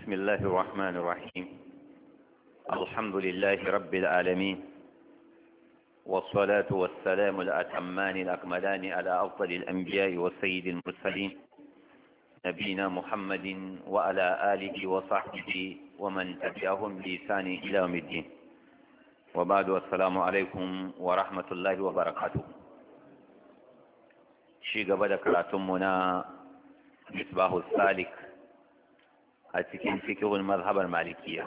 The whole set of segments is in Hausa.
بسم الله الرحمن الرحيم. الحمد لله رب العالمين، والصلاة والسلام الأتمان الأكملان على أفضل الأنبياء والسيد المرسلين نبينا محمد وعلى آله وصحبه ومن تبعهم بإحسان إلى يوم الدين. وبعد، السلام عليكم ورحمة الله وبركاته. شيء قبل كراتمنا مصباح السالك أتكين فقه المذهب المالكية.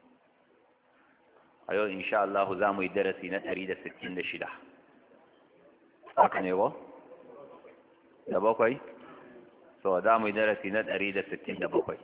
أيوة إن شاء الله زامو يدرسي نتريد 66 أكنيوه دبوكي زامو يدرسي نتريد 67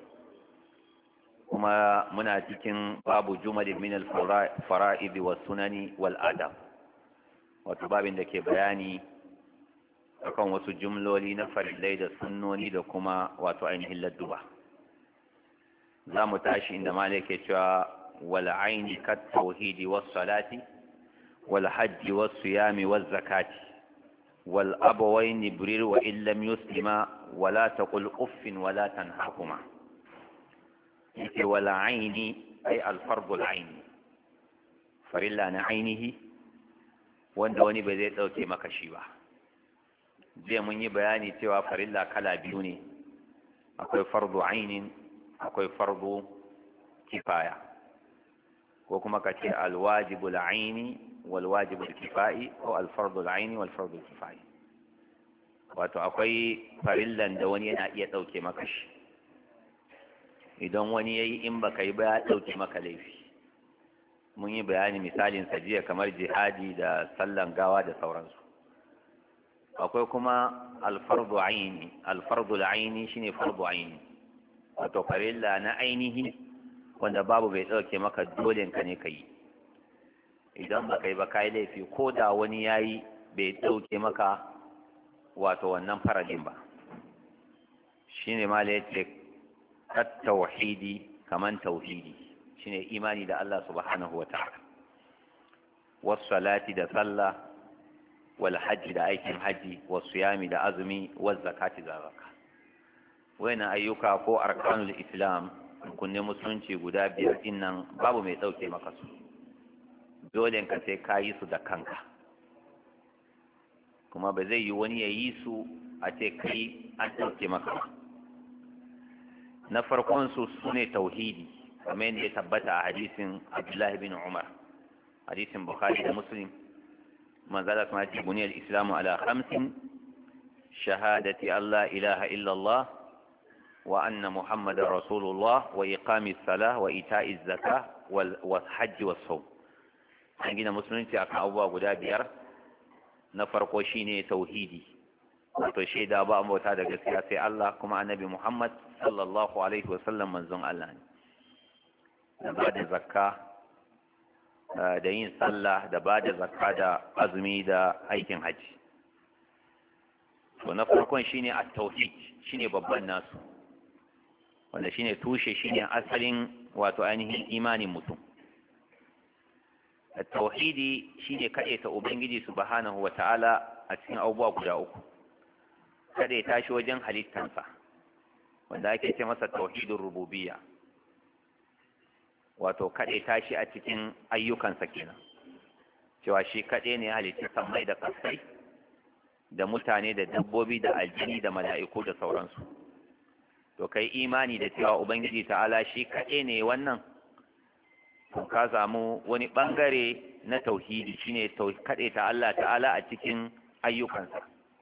kuma muna cikin babu jumalin min al-fara'id wa sunani wal adab, wato babin da ke bayani akan wasu jumloli na farillai da sunnoni da kuma wato ainihin ladduba. za mu tashi inda malai ke cewa wal aini kat tauhidi was salati wal hajji was siyami was zakati wal abawaini birir wa illam yuslima wala taqul uffin wala tanhakuma. yake wal aini ay al fardu al aini, farilla na ainihi wanda wani bai zai dauke maka shi ba. zai mun yi bayani cewa farilla kala biyu ne, akwai fardu ainin, akwai fardu kifaya, ko kuma ka ce alwajibul aini wal wajibul kifai, ko alfardul aini wal fardul kifai. wato akwai farillan da wani yana iya dauke maka shi, idan wani yayi in baka yi ba ya dauke maka laifi. mun yi bayani misalin jiya kamar jihadi da sallan gawa da sauransu. akwai kuma alfardu aini, alfardul aini shine fardu aini, wato farilla na ainihi wanda babu bai ɗauke maka dole ka ne ka yi. idan ba kai ba ka yi laifi, ko da wani ya yi bai ɗauke maka wato wannan faradin ba. shi ne mala ya ce kat tauhidi, kaman tauhidi shine imani da Allah subhanahu wa ta'ala, wasu salati da sallah, wal hajji da aikin hajji, wasu yami da azumi, wasu zakati da zakka. wayannan ayyuka ko arkanul islam, kunne musulunci guda biyar din nan babu mai dauke maka su, dole ka sai ka yi su da kanka, kuma ba zai yi wani ya yi su a ce kai an dauke maka ba. na farkon su sune tauhidi, kamar yadda ya tabbata a hadisin Abdullahi bin Umar, hadisin Bukhari da Muslim. manzala kuma ce buniyar islamu ala khamsin: shahadati Allah ilaha illallah وأن محمد رسول الله وإقام الصلاة وإيتاء الزكاة والحج والصوم. عندنا مسلمين في أبواب guda biyar. na farko shine tauhidi, wato shaida ba bauta da gaskiya sai Allah, kuma annabi Muhammad sallallahu alaihi wasallam manzon Allah ne. da ba da zakka, da yin sallah, da ba da zakka, da azumi, da aikin haji. to na farkon shine at-tauhid, shine babban nasu, wanda shine tushe, shine asalin wato ainihin imanin mutum. tauhidi shine kaɗaita ubangiji subhanahu wata'ala a cikin abubuwa guda uku. kaɗaita shi wajen halittansa, wanda ake ce masa tauhidul rububiyya, wato kaɗaita shi a cikin ayyukansa kenan, cewa shi kaɗai ne halitta sammai da ƙasai, da mutane da dabbobi da aljini da mala'iku da sauransu. to kai imani da cewa ubangiji ta'ala shi kaɗai ne wannan, to ka samu wani ɓangare na tauhidi, shine kaɗai ta Allah ta'ala a cikin ayyukansa.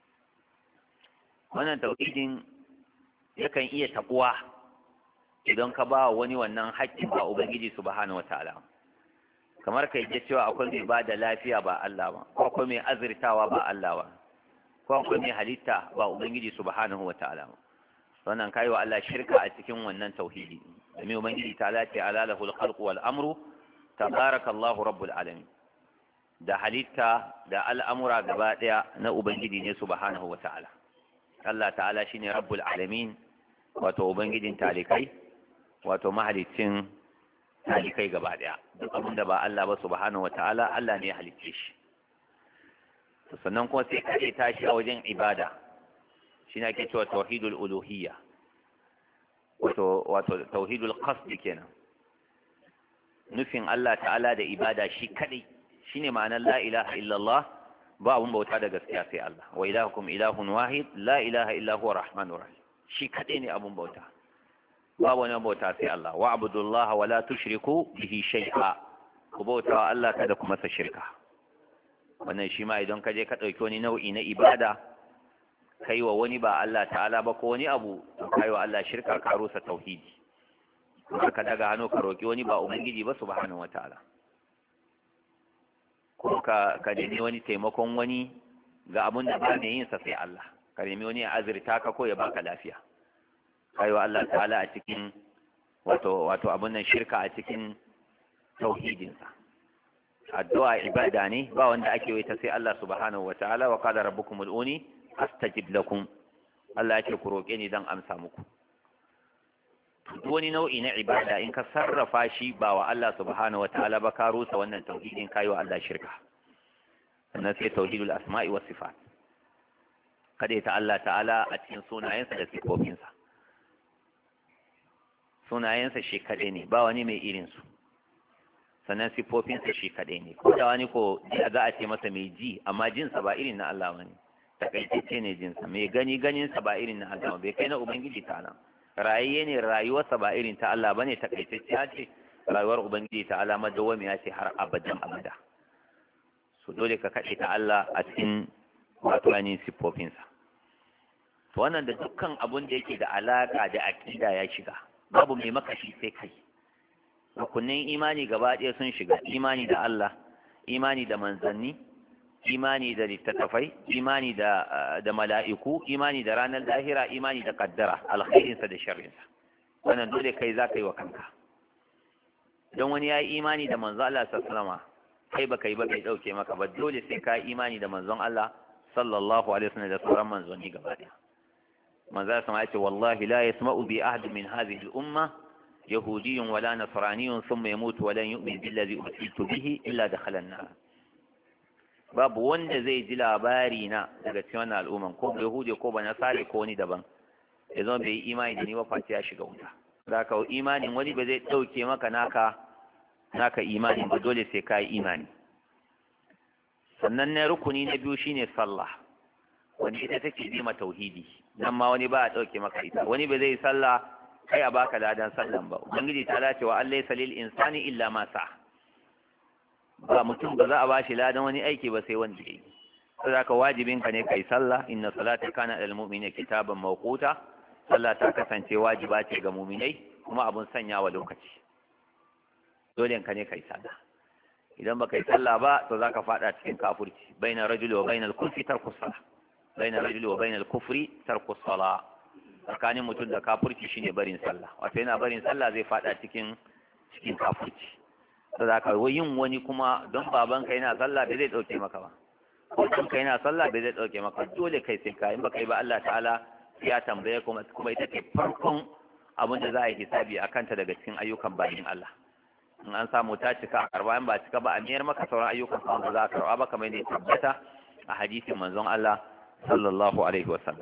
wannan tauhidin yakan iya taɓuwa idan ka ba wani wannan haƙƙin ba ubangiji subhanahu wata'ala. kamar kai ji cewa akwai mai ba da lafiya ba Allah ba, ko akwai mai azurtawa ba Allah ba, ko akwai mai halitta ba ubangiji subhanahu wata'ala ba. wannan kai wa Allah shirka a cikin wannan tauhidi, domin ubangiji ta lati ala lahul khalqu wal amru tabarakallahu rabbul alamin. da halitta da al'amura gaba daya na ubangiji ne subhanahu wata'ala. Allah ta'ala shine rabbul alamin, wato ubangijin talikai, wato mahalicin talikai gaba daya. duk abin da ba Allah ba subhanahu wata'ala, Allah ne ya halicce shi. sannan kuma sai kaɗai tashi a wajen ibada, shi ne ake cewa tauhidul uluhiyya. wato tauhidul qasd kenan, nufin Allah ta'ala da ibada shi kadai shine ma'anar la ilaha illallah, ba abun bauta da gaskiya sai Allah, wa ilahukum ilahun wahid la ilaha illa huwa rahmanur rahim, shi kadai ne abun bauta, ba wani bauta sai Allah. Wa abudullaha wa la tushriku bihi shay'a, ku bauta wa Allah kada ku masa shirka. Wannan shi ma idan ka je ka dauki wani nau'i na ibada kai wa wani ba Allah ta'ala ba ko wani abu, kai wa Allah shirka, ka rusa tauhidi. Ka daga hannu ka roki wani ba ubangiji ba subhanahu wataala, ko ka nemi wani taimakon wani ga abun da ba ne yin sa sai Allah, ka nemi wani ya azurta ka ko ya baka lafiya, kai wa Allah ta'ala a cikin wato abun nan shirka a cikin tauhidinsa. Addu'a ibada ne, ba wanda ake yi ta sai Allah subhanahu wataala. Wa qala rabbukum ud'uni astajib lakum, Allah ya ce ku roke ni dan amsa muku. Duk wani nau'i na ibada in ka sarrafa shi ba wa Allah subhanahu wataala ba, ka rusa wannan tauhidin, kai wa Allah shirka. Sannan sai tauhidul asma'i was sifat, kada ta Allah ta'ala a cikin sunayensa da sifofinsa. Sunayensa shi kaɗai ne, ba wani mai irinsu, sannan siffofinsa shi kaɗai ne. Ko da wani ko za a ce masa mai ji, amma jinsa ba irin na Allah ba ne, takaitacce ne jinsa. Mai ganinsa ba irin na Allah ba, bai kai na Ubangiji ta'ala. Rayayye ne, rayuwarsa ba irin ta Allah ba ne, takaitacciya ce. Rayuwar Ubangiji ta'ala madawwamiya ce har abadan abada. So dole ka kaɗe ta Allah a cikin wato ainihin siffofinsa. To wannan da dukkan abun da yake da alaƙa da aƙida ya shiga. Babu mai makashi sai kai. Rukunin imani gaba ɗaya sun shiga: imani da Allah, imani da manzanni, imani da littattafai, imani da mala'iku, imani da ranar lahira, imani da kaddara, alkhairinsa da sharrinsa. Wannan dole kai za ka yi wa kanka. Don wani ya yi imani da manzon Allah sallallahu kai ba kai ba, bai ɗauke maka ba, dole sai ka yi imani da manzon Allah sallallahu alaihi wasallam da sauran manzanni gaba ɗaya. manzo sama yace wallahi la yasma'u bi ahad min hadhihi al-umma yahudiyyun wala nasraniyyun thumma yamutu wa lan yu'min billadhi ursiltu bihi illa dakhala an-nar. Babu wanda zai ji labari na daga cikin wannan al'umman, ko yahudi ko ba nasari ko wani daban, ya zama bai yi imani da ni ba face ya shiga wuta. Zaka imanin wani ba zai dauke maka naka imani ba, dole sai ka yi imani. Sannan na rukuni na biyu shine sallah, wani ita take bi ma tauhidi. Nan ma wani ba a dauke maka ita, wani ba zai sallah kai a baka ladan sallan ba. Ubangiji ta dace wa Allah salil insani illa ma sa, ba mutum ba za a bashi ladan wani aiki ba sai wanda yake. Saboda ka wajibin ka ne kai sallah, inna salata kana lil mu'minina kitaban mawquta. Sallah ta kasance wajiba ce ga mu'minai kuma abun sanyawa lokaci. Dole ka ne kai sallah. Idan baka yi sallah ba to zaka fada cikin kafirci. Baina rajuli wa bainal kufri tarku salah. Baina rajuli wa bainal kufri tarku salah. Tsakanin mutum da kafirci shine barin sallah. Wato yana barin sallah zai fada cikin kafirci. Saboda ka yin wani kuma don babanka yana sallah bai zai dauke maka ba. Ko ɗanka yana sallah bai zai dauke maka. Dole kai sai ka, in baka yi ba Allah ta'ala ya tambaye kuma ita ce farkon abin da za a yi hisabi a kanta daga cikin ayyukan bayin Allah. In an samu ta cika a karba, in ba cika ba a miyar maka sauran ayyukan sa da za a karba ba, kamar yadda ya tabbata a hadisin manzon Allah sallallahu alaihi wasallam.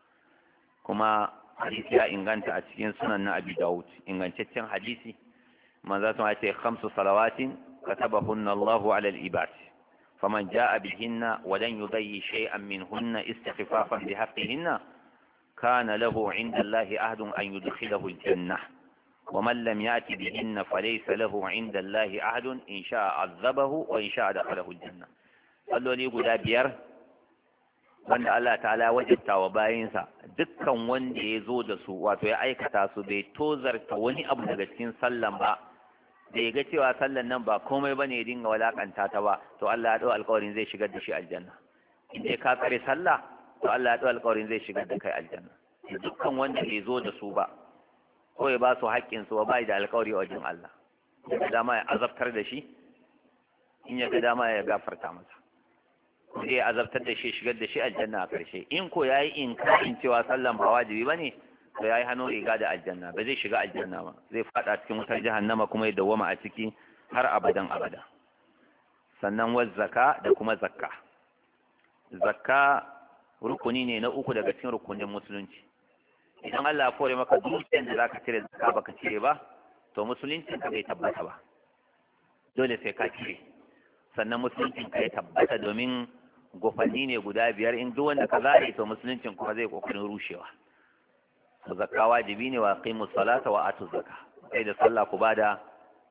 Kuma hadisi ya inganta a cikin sunan na Abi Dawud, ingantaccen hadisi. manzon Allah ya ce 5 salawatin katabahunna Allahu ala al-ibad faman jaa bihinna wa lan yudayyi shay'an minhunna istighfafan bihaqqihinna kana lahu 'inda Allahi ahdun an yudkhilahu al-jannah. ومن لم يأت بهن فليس له عند الله عهد إن شاء عذبه وإن شاء دخله الجنة. قالوا لي guda biyar wanda Allah ta'ala wajibta wa bayinsa, dukkan wanda ya zo da su wato ya aikata su bai tozarta wani abu daga cikin sallan ba, da ya ga cewa sallan nan ba komai bane ya dinga walakanta ta ba, to Allah ya dau alƙawarin zai shigar da shi aljanna. In dai ka tsare sallah, to Allah ya dau alƙawarin zai shigar da kai aljanna. Dukkan wanda bai zo da su ba ko ya ba su haƙƙinsu ba, bai da alƙawari a wajen Allah. Ya ga dama ya azabtar da shi, in ya ga dama ya gafarta masa. Sai ya azabtar da shi, shigar da shi aljanna a ƙarshe. In ko ya yi inkarin cewa sallan ba wajibi ba ne, to ya yi hannu riga da aljanna, ba zai shiga aljanna ba, zai faɗa cikin wutar jahannama kuma ya dawwama a ciki har abadan abada. Sannan wa zakka da kuma zakka. Zakka rukuni ne na uku daga cikin rukunin musulunci. idan Allah ya kore maka dukiyar da zaka cire zakka baka cire ba to musuluncin ka bai tabbata ba, dole sai ka cire sannan musuluncin ka ya tabbata, domin gofanni ne guda biyar, in duk wanda ka zare to musuluncin kuma zai kokarin rushewa. to zakka wajibi ne, wa aqimus salata wa atuz zakka, sai da sallah ku bada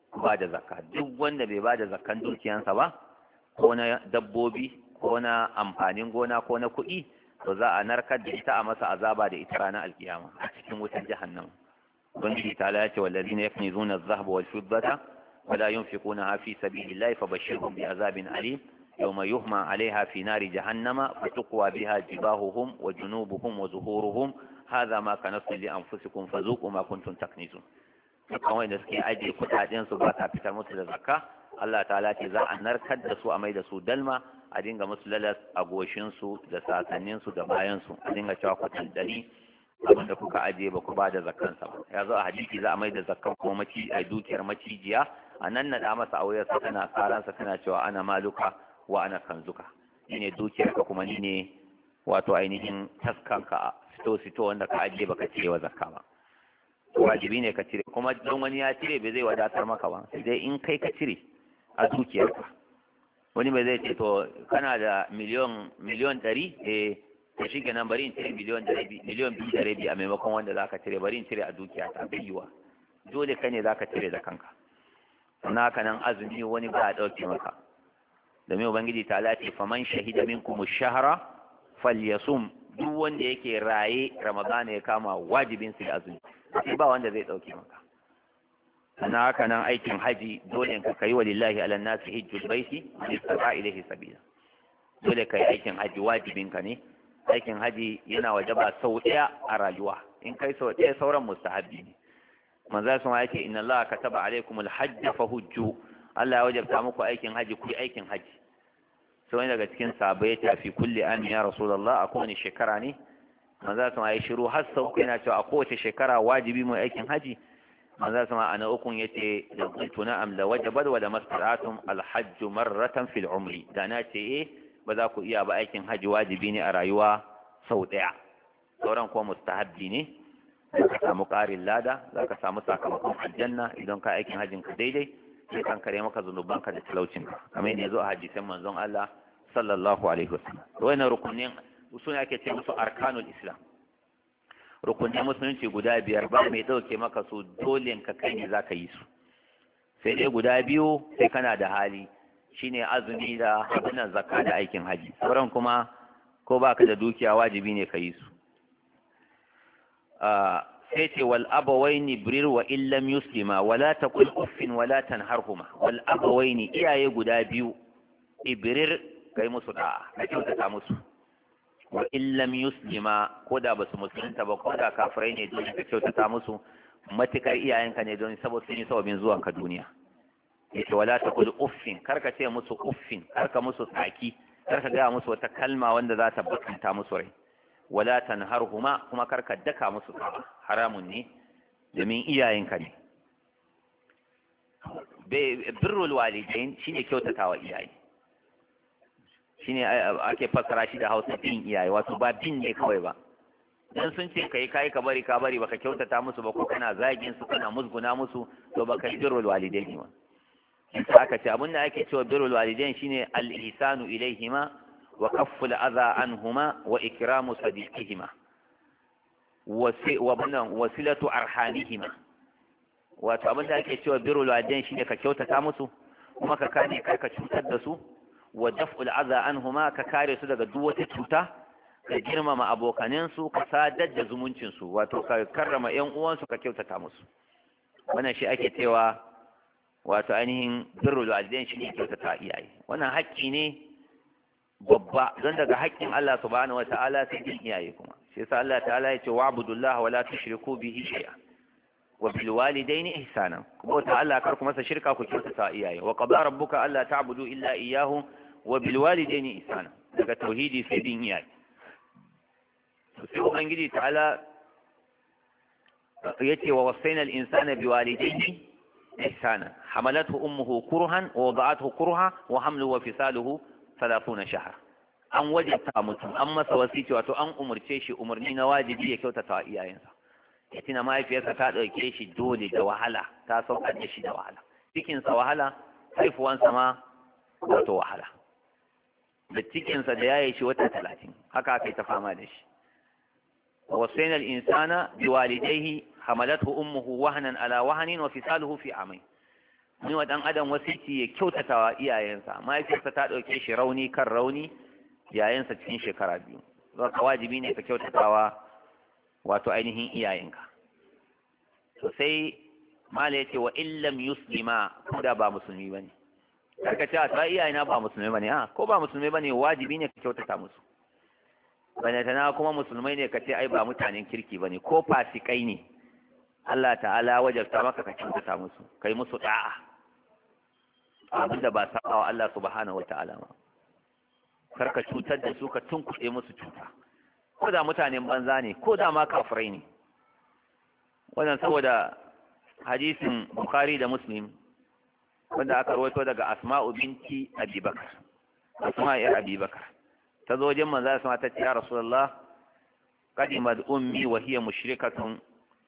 zakka. Duk wanda bai bada zakkan dukiyansa ba, ko na dabbobi ko na amfanin gona ko na kuɗi, to za a narkar da ita a masa azaba da ita ranar alkiyama a cikin wutar jahannam. ubangiji ta ya ce wallazina yaknizuna adh-dhahaba wal fiddata wala yunfiqunaha fi sabilillahi fabashshirhum bi'azabin alim yawma yuhma 'alayha fi nari jahannama fatuqwa biha jibahuhum wa junubuhum wa zuhuruhum hadha ma kanastum li anfusikum fazuqu ma kuntum taknizun. dukkan wanda suke ajiye kudaden su ba ta fitar musu da zakka, Allah ta'ala ce za a narkar da su a mai da su dalma, a dinga musu lalas a goshin su da sasannin su da bayan su, a dinga cewa ku tandani abinda kuka ajiye ba ku ba da zakkan sa ba. Ya zo a hadisi za a mai da zakkan kuma a dukiyar macijiya, a nan na masa auyarsa tana karansa tana cewa ana maluka wa ana kanzuka, ni ne dukiyarka kuma ni ne wato ainihin taskanka sito wanda ka ajiye baka cire wa zakka ba. Wajibi ne ka cire, kuma don wani ya cire bai zai wadatar maka ba, sai dai in kai ka cire a dukiyarka. Wani bai zai ce to kana da miliyon 100, to shi kenan bari in cire miliyon 2.5 a maimakon wanda za ka cire, bari in cire a dukiya ta biyuwa. Dole kai ne za ka cire da kanka. sannan haka nan azumi wani ba a ɗauke maka, domin ubangiji ta lati faman shahida minkum ash-shahra falyasum, duk wanda yake raye ramadana ya kama wajibin su da azumi, sai ba wanda zai ɗauke maka. sannan haka nan aikin haji dole ka kai walillahi ala nasi hajjul baiti man istata ilayhi sabila, dole kai aikin haji wajibin ka ne. aikin haji yana wajaba sau ɗaya a rayuwa, in kai sau ɗaya sauran mustahabbi ne. manzo sun yake inna allaha kataba alaykumul hajj fahujju, Allah ya wajabta muku aikin haji, ku yi aikin haji. sai wani daga cikin sahabbai ya ce fi kulli an ya rasulullah, a kowane shekara ne? manzo sun yi shiru har sau uku yana cewa a kowace shekara wajibi mu aikin haji. manzo sun ana ukun yace da kuntu na'am la wajabat wa la mastata'tum al hajj marratan fil umri, da na ce ba za ku iya ba, aikin haji wajibi ne a rayuwa sau daya, sauran kuma mustahabbi ne. za ka samu ƙarin lada, za ka samu sakamakon aljanna idan ka aikin hajjin ka daidai, sai kan kare maka zunubanka da talaucinka, kamar yadda ya zo a hadisan manzon Allah sallallahu alaihi wasallam. Wannan rukunin su ne ake ce musu arkanul islam, rukunin musulunci guda biyar, ba mai ɗauke maka su, dole ka kai ne za ka yi su. sai dai guda biyu sai kana da hali, shine azumi da abinan zakka da aikin haji, sauran kuma ko baka da dukiya wajibi ne ka yi su. sai ce wal abawaini birir wa illam yuslima wala taqul uffin wala tanharhuma. wal abawaini iyaye guda biyu, ibrir kai musu da'a, ka kyautata musu, wa illam yuslima ko da basu musulunta ba, ko da kafirai ne, dole ka kyautata musu matukar iyayenka ne, don saboda sun yi sababin zuwan ka duniya. yace wala taqul uffin, karka ce musu uffin, karka musu tsaki, karka gaya musu wata kalma wanda za ta bakanta musu rai. wala tanharhuma, kuma karka daka musu tsawa, haramun ne domin iyayenka ne. birrul walidain shine kyautatawa iyaye, shine ake fassara shi da Hausa bin iyaye, wato ba bin ne kawai ba. dan sun ce kai ka bari baka kyautata musu ba, ko kana zagin su kana musguna musu, to baka birrul walidain ba. haka ce abinda ake cewa birrul walidain shine al-ihsanu ilaihima wa kafful adha anhuma wa ikramu sadiqihima wa silatu arhamihima. wato abinda ake cewa birrul walidain shine ka kyautata musu, kuma ka kare kai ka cutar da su, wa daf'ul adha anhuma, ka kare su daga duk wata cuta, ka girmama abokanin su, ka sadar da zumuncin su, wato ka karrama ƴan uwan su, ka kyautata musu. wannan shi ake cewa wato ainihin birrul walidain shine kyautata iyaye. wannan haƙƙi ne babba, don daga haƙƙin Allah subhanahu wata'ala sai din iyaye kuma. shi yasa Allah ta'ala ya ce wa'budullaha wa la tushriku bihi shay'a wa bil walidaini ihsana, kuma ta Allah kar ku masa shirka, ku kyautata iyaye. wa qada rabbuka alla ta'budu illa iyyahu wa bil walidaini ihsana, daga tauhidi sai din iyaye. sai ubangiji ta'ala yace wa wasaina al insana bi walidayni ihsana hamalathu ummuhu kurhan wa wada'athu kurha wa hamluhu wa fisaluhu 30 shahar. an wajibta mutum, an masa wasici, wato an umurce shi umarni na wajibi ya kyautata wa iyayensa. ya tuna mahaifiyarsa ta ɗauke shi dole da wahala, ta saukar da shi da wahala, cikinsa wahala, haifuwansa ma wato wahala, da cikinsa da yaye shi wata 30 haka aka yi ta fama da shi. ووصينا الإنسان بوالديه حملته أمه وهنا على وهن وفصاله في عامين. ni wa ɗan adam wasiki ya kyautata wa iyayensa, mahaifiyarsa ta ɗauke shi rauni kan rauni, yayansa cikin shekara 2. Zaka wajibi ne ka kyautatawa wato ainihin iyayenka. To sai mala yace wa illam yuslima, ko da ba musulmi bane, karka ce a iyayena ba musulmi bane, ko ba musulmi bane wajibi ne ka kyautata musu. Tana kuma musulmai ne ka ce ai ba mutanen kirki bane, ko fasikai ne, Allah ta'ala wajabta maka ka kyautata musu, kai musu da'a, abinda ba sabawa Allah subhanahu wata'ala ma. Kar ka cutar da su, ka tunkuɗe musu cuta, ko da mutanen banza ne, ko da ma kafirai ne. Wannan saboda hadisin Bukhari da Muslim wanda aka rawaito daga Asma'u binti Abi Bakr, Asma'u yar Abi Bakr, ta zo wajen manzo sama ta ce ya Rasulullah, qadimat ummi wa hiya mushrikatun,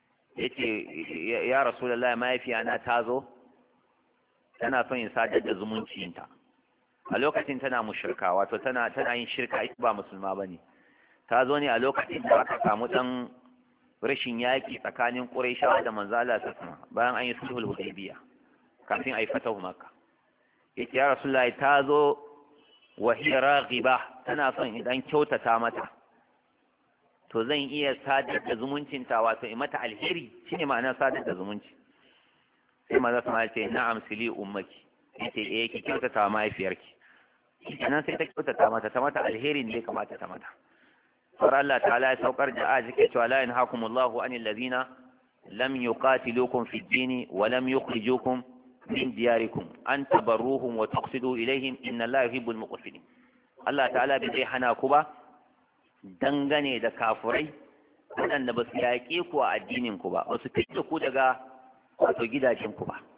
yace ya Rasulullah mahaifiyana ta zo tana son in sadar da zumuncinta. A lokacin tana mushrika, wato tana yin shirka, ita ba musulma bane. Ta zo ne a lokacin da aka samu dan rashin yaki tsakanin Quraishawa da manzo Allah sallallahu bayan an yi sulhul Hudaybiyah, kafin a yi fatahu Makka. Yace ya Rasulullah ta zo wa hiya raghiba, tana son idan kyautata mata to zan iya sadar da zumuncinta, wato in mata alheri, shine ma'anar sadar da zumunci. Sai manzo sama ya ce na'am sili ummaki, yace ki kyautata wa mahaifiyarki. Sannan sai ta kyautata mata, ta mata alheri ne kamata ta mata. Sai Allah ta'ala ya saukar da aji ke cewa la yanhaakumullahu anil ladina lam yuqatilukum fid dini wa lam yukhrijukum min diyarikum an tabarruhum wa tuqsidu ilaihim inna Allaha yuhibbul muqsitin. Allah ta'ala bai zai hana ku ba dangane da kafurai waɗanda ba su yaƙe ku a addinin ku ba, ba su fice ku daga wato gidajen ku ba.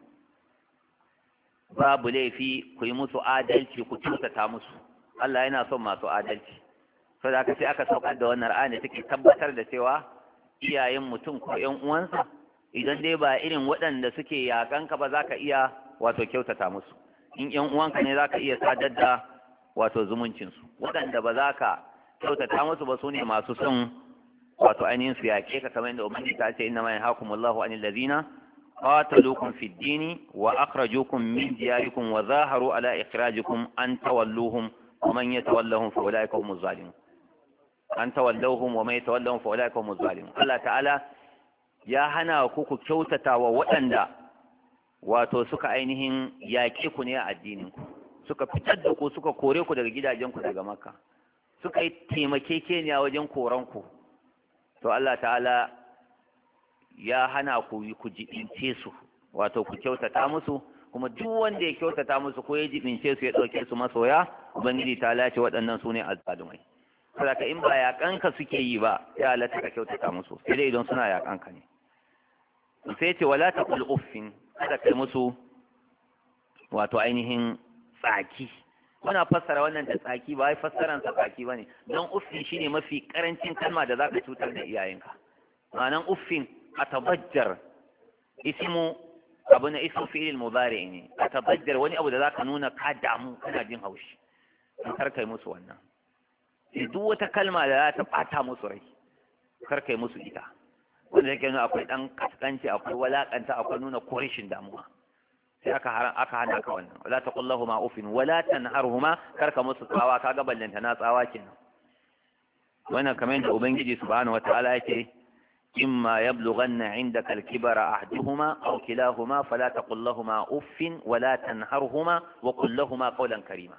Babu laifi ku yi musu adalci, ku kyautata musu. Allah yana son masu adalci. Saboda haka sai aka saukar da wannan ra'ayi da take tabbatar da cewa iyayen mutum ko ƴan uwansa idan dai ba irin waɗanda suke yakan ka ba, za ka iya wato kyautata musu. In ƴan uwanka ne za ka iya sadar da wato zumuncinsu. Waɗanda ba za ka kyautata musu ba su ne masu son wato ainihin su yaƙe ka, kamar yadda ubangiji ta ce inna ma yanhaakumullahu anil ladina qataluukum fid dini wa akhrajukum min diyarikum wa zaharu ala ikhrajikum an tawalluhum wa man yatawallahum fa ulaika humuz zalimun. An tawallahum wa man yatawallahum fa ulaika humuz zalimun. Allah ta'ala ya hana ku kyautata wa waɗanda wato suka ainihin yaƙe ku ne a addinin ku, suka fitar da ku, suka kore ku daga gidajen ku daga Makka, suka yi taimakekeniya wajen koran ku. To Allah ta'ala ya hana ku jibince su, wato ku kyautata musu, kuma duk wanda ya kyautata musu ko ya jibince su ya ɗauke su masoya, ubangiji ta lace waɗannan su ne azzalumai. Saboda in ba yaƙanka suke yi ba, ya halatta ka kyautata musu, sai dai idan suna yaƙanka ne. Sai ce wala taqul uffin, kada kai musu wato ainihin tsaki. Muna fassara wannan da tsaki, ba wai fassaran sa tsaki bane, don uffin shine mafi karancin kalma da zaka cutar da iyayenka. Ma'anan uffin atabajjar, ismu abu na ismu fi'il mudari ne. Atabajjar wani abu da zaka nuna ka damu, kana jin haushi, kar kai musu wannan. Sai duk wata kalma da za ta bata musu rai, kar kai musu ita, wanda yake nuna akwai dan kaskanci, akwai walakanta, akwai nuna korishin damuwa. Sai aka hana ka wannan. Wala taqul lahumu ufin wala tanharhuma, kar ka musu tsawa, kaga ballanta na tsawa kenan. Wannan kamar yadda ubangiji subhanahu wataala yake imma yablughanna indaka al-kibara ahaduhuma aw kilahuma fala taqul lahumu uffin wala tanharhuma wa qul lahumu qawlan karima.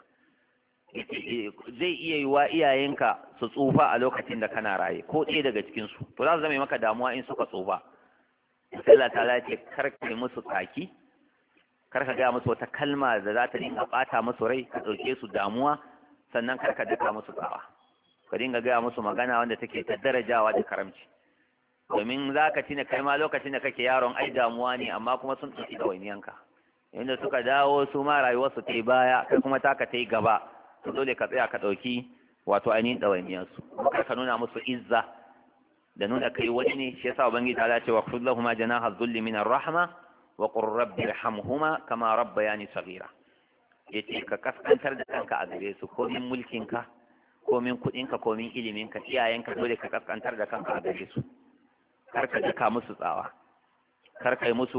Zai iya yi wa iyayenka su tsufa a lokacin da kana raye, ko ɗaya daga cikinsu, to za su zama maka damuwa in suka tsufa. Allah ta ce kar ka yi musu tsaki, kar ka gaya musu wata kalma da za ta dinga ɓata musu rai, ka ɗauke su damuwa, sannan kar ka daka musu tsawa, ka dinga gaya musu magana wanda take ta darajawa da karamci. Domin za ka tina kai ma lokacin da kake yaron ai damuwa ne, amma kuma sun ɗauki ɗawainiyanka. Inda suka dawo su ma rayuwarsu ta yi baya, kai kuma taka ta yi gaba. To dole ka tsaya ka ɗauki wato ainihin ɗawainiyarsu, kar ka nuna musu izza, da nuna kai wani ne. Shi yasa ubangiji ta ce wa khudh lahum janaha dhulli min ar-rahma wa qur rabbi irhamhuma kama rabbayani saghira. Yace ka kaskantar da kanka a gare su, ko min mulkinka ko min kudinka ko min iliminka, iyayenka dole ka kaskantar da kanka a gare su, kar ka daka musu tsawa, kar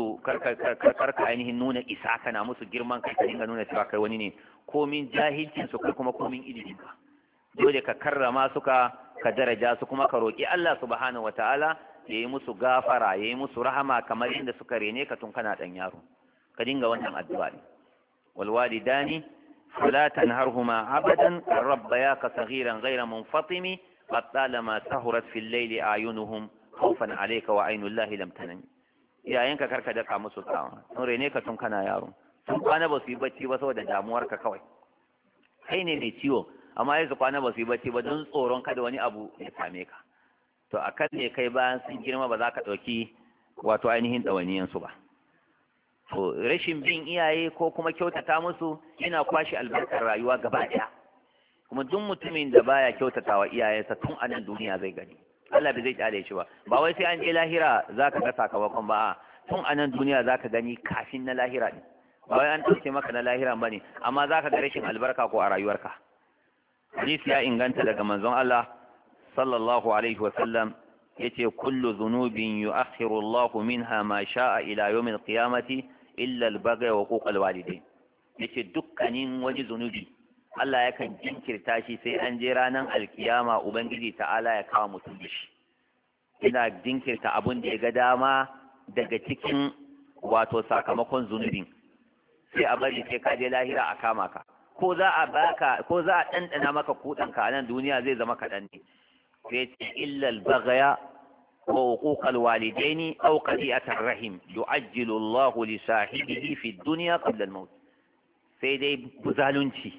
ka ainihin nuna isa kana musu girman kai, ka dinga nuna cewa kai wani ne, komin jahilcin su kai kuma komin ilimin ka, dole ka karrama su, ka daraja su, kuma ka roki Allah subhanahu wataala ya yi musu gafara, ya yi musu rahama kamar yadda suka rene ka tun kana dan yaro. Ka dinga wannan addu'a ne. wal walidani fala tanharhuma abadan rabbayaka saghiran ghayra munfatimi qad talama sahurat fil layli ayunuhum khawfan alayka wa aynu llahi lam tanami. Iyayenka karka daka musu tsawa, sun rene ka tun kana yaro, sun kwana ba su yi bacci ba saboda damuwarka kawai. Kai ne mai ciwo amma yanzu kwana ba su yi bacci ba don tsoron kada wani abu ya same ka. To a kan ne kai bayan sun girma ba za ka ɗauki wato ainihin ɗawaniyansu ba. To rashin bin iyaye ko kuma kyautata musu yana kwashe albarkar rayuwa gaba ɗaya. Kuma duk mutumin da baya kyautata wa iyayensa tun a nan duniya zai gani. Allah bai zai kyale shi ba. Ba wai sai an je lahira za ka ga sakamakon ba, tun a nan duniya za ka gani kafin na lahira ne. Ba wai an ɗauke maka na lahira ba ne, amma za ka ga rashin albarka ko a rayuwarka. Hadisi ya inganta daga manzon Allah sallallahu alaihi wa sallam, yace kullu dhunubin yu'akhiru Allahu minha ma sha'a ila yawm al-qiyamati illa al-baghy wa huquq al-walidain. Yace dukkanin wani zunubi Allah yakan jinkirta shi sai an je ranar alkiyama ubangiji ta'ala ya kawo mutum da shi. Ina jinkirta abun da ya ga dama daga cikin wato sakamakon zunubin, sai a bari sai ka je lahira a kama ka, ko za a ɗanɗana maka kuɗanka a nan duniya zai zama kaɗan ne. sai ce illal baghaya wa uquqal walidaini aw qati'atar rahim yu'ajjilu Allahu li sahibihi fi dunya qabla al-maut. Sai dai zalunci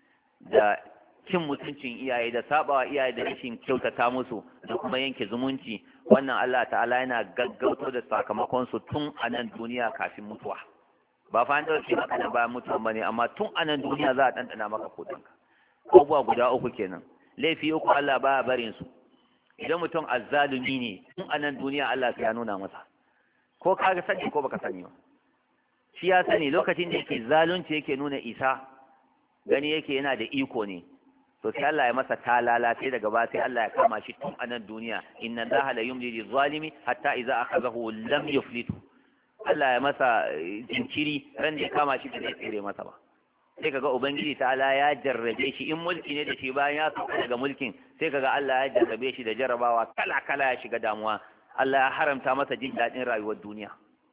da cin mutuncin iyaye da sabawa iyaye da rashin kyautata musu da kuma yanke zumunci, wannan Allah ta'ala yana gaggauto da sakamakon su tun a nan duniya kafin mutuwa. Ba fa an dauke maka da bayan mutuwa bane, amma tun a nan duniya za a dandana maka kudanka. Abubuwa guda uku kenan. Laifi uku Allah baya barin su. Idan mutum azzalumi ne tun a nan duniya Allah sai ya nuna masa, ko ka sani ko baka sani ba. Shi ya sani lokacin da yake zalunci yake nuna isa, gani yake yana da iko ne, to sai Allah ya masa talala, sai daga ba sai Allah ya kama shi tun a nan duniya. Inna Allaha la yumli lil zalimi hatta idza akhadhahu lam yuflitu. Allah ya masa jinkiri, ran da ya kama shi da zai tsere masa ba. Sai kaga ubangiji ta'ala ya jarrabe shi, in mulki ne da shi bayan ya sauka daga mulkin, sai kaga Allah ya jarrabe shi da jarrabawa kala kala, ya shiga damuwa. Allah ya haramta masa jin daɗin rayuwar duniya.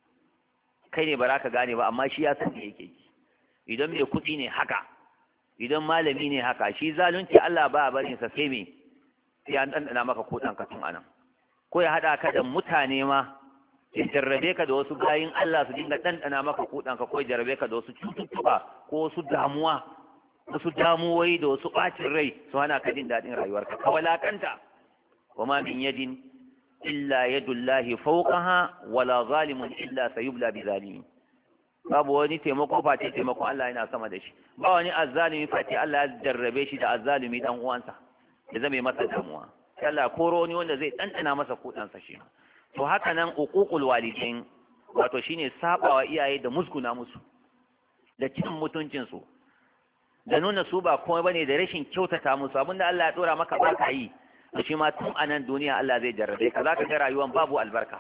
Kai ne ba za ka gane ba, amma shi ya san da yake. Idan mai kuɗi ne haka, idan malami ne haka, shi zalunci Allah ba a barin sa sai me, sai an ɗanɗana maka kuɗan ka tun anan. Ko ya haɗa ka da mutane ma, ya jarrabe ka da wasu bayin Allah su dinga ɗanɗana maka kuɗanka, ko ya jarrabe ka da wasu cututtuka ko wasu damuwa, wasu damuwoyi da wasu ɓacin rai su hana ka jin daɗin rayuwarka, ka walakanta. wa ma min yadin illa yadullahi fawqaha wala zalimun illa sayubla bi zalimin. Babu wani taimako face taimakon Allah yana sama da shi. Ba wani azzalimi face Allah ya jarrabe shi da azzalimi dan uwansa ya zame masa damuwa. Sai Allah koro wani wanda zai ɗanɗana masa kuɗansa shi. To haka nan uququl walidain, wato shine sabawa iyaye da musguna musu da cin mutuncin su da nuna su ba komai bane da rashin kyautata musu. Abinda Allah ya dora maka ba ka yi, to shi ma tun anan duniya Allah zai jarrabe ka. Zaka ga rayuwan babu albarka,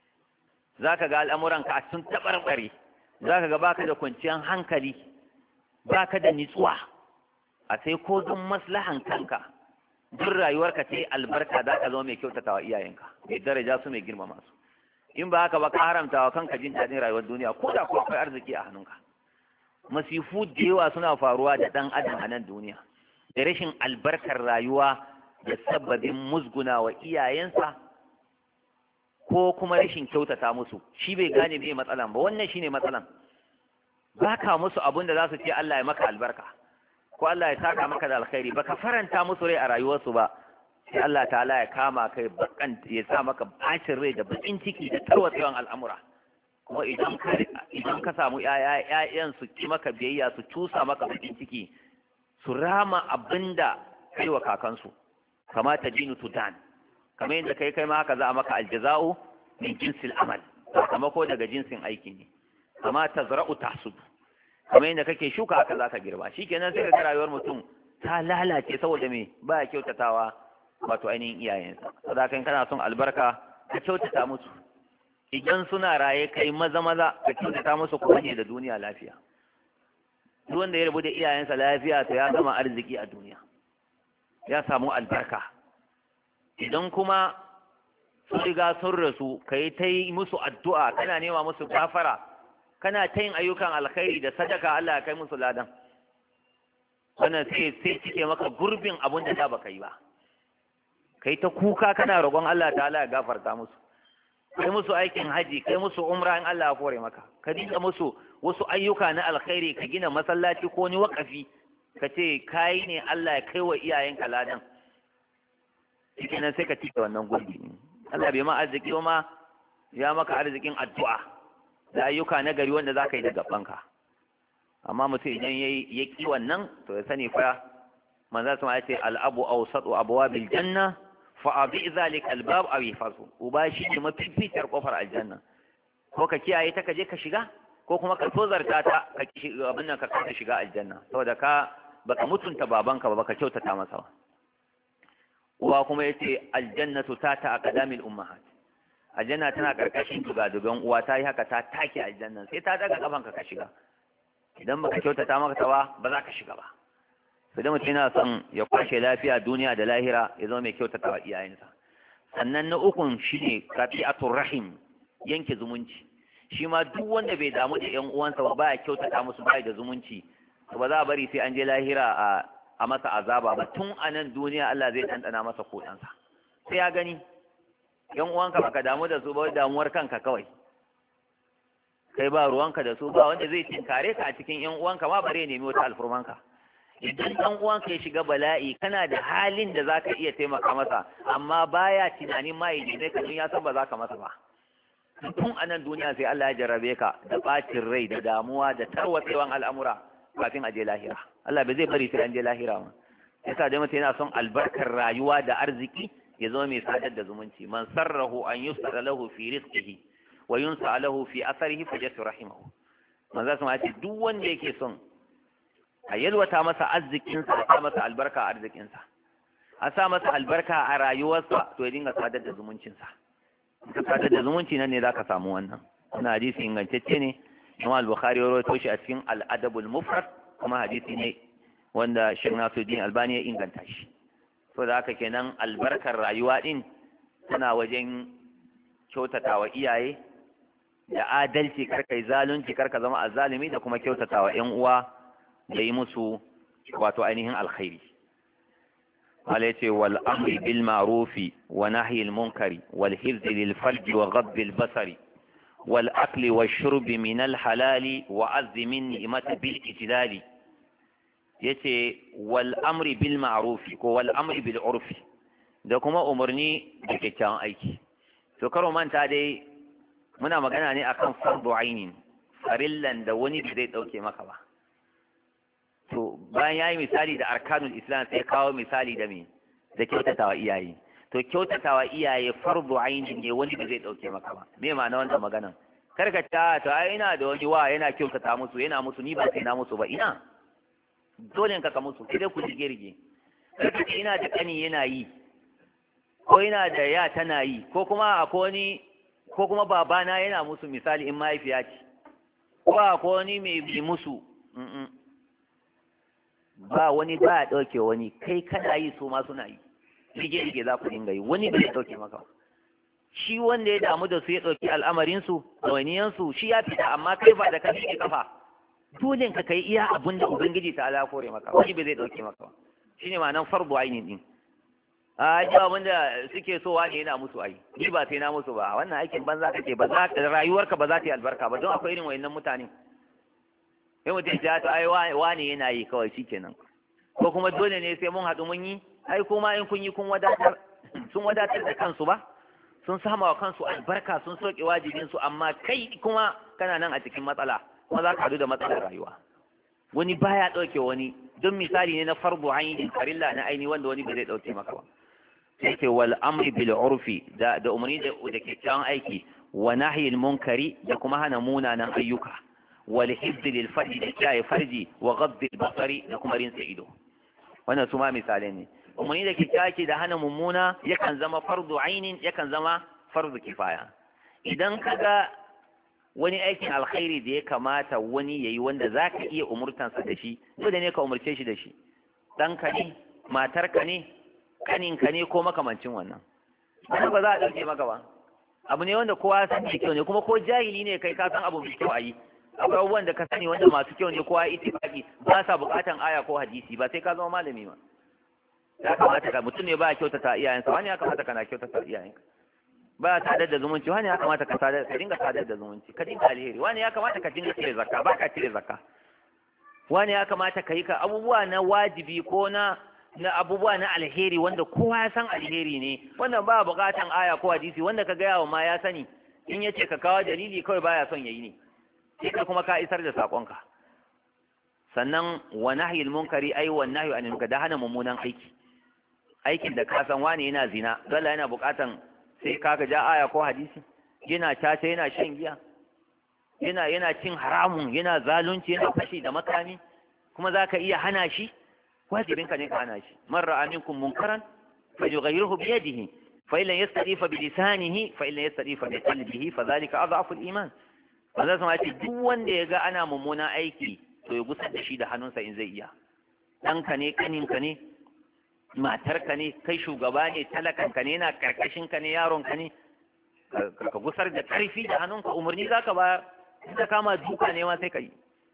zaka ga al'amuran ka sun tabarbare, zaka ga baka da kwanciyar hankali, baka da nitsuwa. A sai ko don maslahan kanka, duk rayuwarka ta yi albarka, za ka zama mai kyautata wa iyayenka, mai daraja su, mai girmama su. In ba haka ba ka haramta wa kanka jin daɗin rayuwar duniya, ko da kuwa akwai arziki a hannunka. Masifu da yawa suna faruwa da ɗan adam a nan duniya, da rashin albarkar rayuwa da sababbin musguna wa iyayensa ko kuma rashin kyautata musu. Shi bai gane bai matsalan ba, wannan shine matsalan. Ba ka musu abin da za su ce Allah ya maka albarka, ko Allah ya saka maka da alkhairi, baka faranta musu rai a rayuwarsu ba, sai Allah ta'ala ya kama kai bakan, ya sa maka bacin rai da bakin ciki da tarwatsewan al'amura. Kuma idan ka samu ƴaƴan su ki maka biyayya, su cusa maka bakin ciki, su rama abinda kai wa kakansu, kamata dinu tudan, kamar yadda kai ma haka za a maka aljaza'u min jinsil amal, sakamako daga jinsin aiki ne. Kama tazra'u tahsud, kamar yadda kake shuka haka za ka girba. Shikenan sai ka ga rayuwar mutum ta lalace saboda me ba ya kyautatawa wato ainihin iyayensa. Saboda kan kana son albarka ka kyautata musu, idan suna raye kai maza ka kyautata musu kuma ne da duniya lafiya. Duk wanda ya rabu da iyayensa lafiya to ya gama arziki a duniya, ya samu albarka. Idan kuma sun riga sun rasu ka yi ta yi musu addu'a, kana nema musu gafara, kana ta yin ayyukan alkhairi da sadaka, Allah ya kai musu ladan. Wannan sai cike maka gurbin abin da baka yi ba. Kai ta kuka kana roƙon Allah ta'ala ya gafarta musu. Kai musu aikin haji, kai musu umra in Allah ya kore maka. Ka dinga musu wasu ayyuka na alkhairi, ka gina masallaci ko ni wakafi, ka ce kai ne Allah ya kai wa iyayenka ladan. Shikenan sai ka cike wannan gurbi. Allah bai ma arziki ba ma ya maka arzikin addu'a da ayyuka na gari wanda za ka yi da gabanka. Amma mutum idan ya ƙi wannan to ya sani fa manzo sama ya ce al'abu awsatu abwabil janna fa abi zalika albab aw yfasu. Uba shi ne mafificiyar kofar aljanna, ko ka kiyaye ta ka je ka shiga, ko kuma ka tozarta ta ka abin nan ka kasa shiga aljanna, saboda ka baka mutunta babanka ba, baka kyautata masa ba. Uwa kuma yace aljannatu tata aqdamil ummahat, aljanna tana karkashin dugadugan uwa. Ta yi haka ta take aljanna, sai ta daga kafanka ka shiga. Idan baka kyautata maka ba za ka shiga ba. Idan mutum yana son ya kwashe lafiya duniya da lahira, ya zama mai kyautata wa iyayensa. Sannan na ukun shine qati'atur rahim, yanke zumunci. Shi ma duk wanda bai damu da ƴan uwansa ba ya kyautata musu, ba da zumunci, to ba za a bari sai an je lahira a masa azaba ba. Tun a nan duniya Allah zai ɗanɗana masa koɗansa, sai ya gani. Ƴan uwanka baka damu da su ba, damuwar kanka kawai, kai ba ruwanka da su, ba wanda zai tinkare ka a cikin ƴan uwanka ma bare nemi wata alfurmanka. Idan ɗan uwanka ya shiga bala'i, kana da halin da zaka iya taimaka masa, amma baya tunanin ma yaje ne ka, ya san ba za ka masa ba. Tun a nan duniya sai Allah ya jarrabe ka da ɓacin rai, da damuwa, da tarwatsewan al'amura kafin a je lahira. Allah bai zai bari sai an je lahira ma. Yasa dai mutum yana son albarkar rayuwa da arziki, ya zama mai sadar da zumunci. Man sarrahu an yusara lahu fi rizqihi wa yunsa lahu fi atharihi fajatu rahimahu. Manzo sun ce duk wanda yake son a yalwata masa arzikinsa, a sa masa albarka a arzikinsa, a sa masa albarka a rayuwarsa, to ya dinga sadar da zumuncinsa. Ka sadar da zumunci nan ne za ka samu wannan. Wannan hadisi ingantacce ne, Imam al-Bukhari ya rawaito shi a cikin al-Adabul Mufrad, kuma hadisi ne wanda Sheikh Nasiruddin Albani ya inganta shi. So da haka kenan albarkar rayuwa din tana wajen kyautatawa iyaye da adalci, karka yi zalunci, karka zama azzalimi, da kuma kyautatawa ƴan uwa da yi musu wato ainihin alkhairi. قال يتي والأمر بالمعروف ونهي المنكر والحفظ للفرج وغض البصر والأكل والشرب من الحلال وعز من نعمة بالإجلال. يتي والأمر بالمعروف والأمر بالعرف da kuma umarni da kyakkyawan aiki. To karo manta dai muna magana ne akan fardu ainin, farillan da wani bai zai dauke maka ba. To bayan yayi misali da arkanul islam, sai kawo misali da me, da kyautatawa iyaye. To kyautatawa iyaye fardu ainin ne, wani bai zai dauke maka ba. Me ma'ana wannan maganan? Karka ta to ai ina da wani wa yana kyautata musu, yana musu, ni ba sai na musu ba. Ina dole ka musu, sai dai ku rige. Karka ce ina da kani yana yi, ko ina da ya tana yi, ko kuma akwai wani, ko kuma babana yana musu, misali in mahaifiya ce, ko akwai wani mai musu. Ba wani ba ya ɗauke wani, kai kana yi su ma suna yi, rige za ku dinga yi, wani bai ɗauke maka. Shi wanda ya damu da su ya ɗauki al'amarinsu, ɗawainiyansu, shi ya fita, amma kai ba da ka fiye kafa, dole ka kai iya abin da Ubangiji ta ala kore maka, wani bai zai ɗauke maka ba. Shi ne ma'anar fardu ainihin ɗin. A ji abin da suke so wani yana musu ai, ni ba sai na musu ba, wannan aikin banza kake, rayuwarka ba za ta yi albarka ba, don akwai irin wayannan mutane. Sai mutum ya ta ai wane yana yi kawai shikenan, ko kuma dole ne sai mun haɗu mun yi, ai kuma in kun yi kun wadatar, sun wadatar da kansu ba, sun sama wa kansu albarka, sun soke wajibin su, amma kai kuma kana nan a cikin matsala, kuma za ka haɗu da matsalar rayuwa. Wani baya ɗauke wani, don misali ne na fardu ainihin farilla na aini wanda wani ba zai ɗauke maka ba. sai ce wal amri bil urfi da umarni da kyakkyawan aiki wa nahyil munkari da kuma hana munanan ayyuka wal hifz lil farji da kiyaye farji wa ghadd al basari da kuma rinsa ido. wannan su ma misalai ne. umarni da kyakkyawa da hana mummuna yakan zama fardu ainin, yakan zama fardu kifaya. idan kaga wani aikin alkhairi da ya kamata wani yayi wanda zaka iya umurtansa da shi, dole ne ka umurce shi da shi. ɗanka ne, matarka ne, kaninka ne ko makamancin wannan. Wani ba za a ɗauke maka ba. Abu ne wanda kowa san mai kyau ne, kuma ko jahili ne kai ka san abu mai kyau a yi. Akwai abubuwan da ka sani wanda masu kyau ne kowa ittifaqi ba sa buƙatan aya ko hadisi, ba sai ka zama malami ba. Ya kamata ka mutum ne ba ya kyautata iyayensa, wani ya kamata kana kyautata iyayenka. Ba ya sadar da zumunci, wani ya kamata ka dinga sadar da zumunci, ka dinga alheri, wani ya kamata ka dinga cire zakka, ba ka cire zakka. Wani ya kamata ka yi ka abubuwa na wajibi ko na abubuwa na alheri wanda kowa ya san alheri ne, wannan ba buƙatan aya ko hadisi, wanda ka gaya wa ma ya sani, in yace ka kawo dalili kawai baya son yayi ne, sai ka kuma ka isar da sakonka. sannan wa nahyil munkari ai wa nahyu anil munkar, da hana mummunan aiki. Aikin da ka san wani yana zina, dole yana buƙatan sai ka ja aya ko hadisi, yana caca, yana shan giya, yana cin haramun, yana zalunci, yana fashi da makami, kuma za ka iya hana shi, wajibinka ne ka hana shi. Man ra'a minkum munkaran falyughayyirhu bi yadihi fa in lam yastati fa bi lisanihi fa in lam yastati fa bi qalbihi fa dhalika adhafu al-iman. Wanda sama ce duk wanda ya ga ana mummuna aiki to ya gusar da shi da hannunsa in zai iya. Ɗanka ne, kaninka ne, matarka ne, kai shugaba ne, talakanka ne, yana karkashinka ne, yaronka ne, ka gusar da ƙarfi da hannunka, umarni za ka ba. da kama duka ne ma sai ka yi.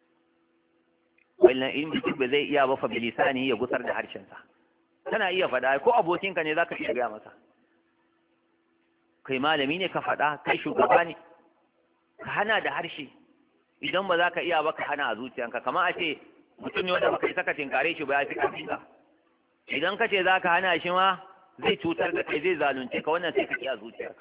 Wannan in mutum ba zai iya ba fa bilisani ya gusar da harshensa. Tana iya faɗa, ko abokinka ne zaka iya gaya masa. Kai malami ne ka faɗa, kai shugaba ne, ka hana da harshe. Idan ba za ka iya ba ka hana a zuciyanka, kamar a ce mutum ne wanda baka yi saka tinkare shi ba ya fi ƙarfinka. Idan ka ce za ka hana shi ma zai cutar da kai, zai zalunce ka, wannan sai ka ƙi a zuciyarka.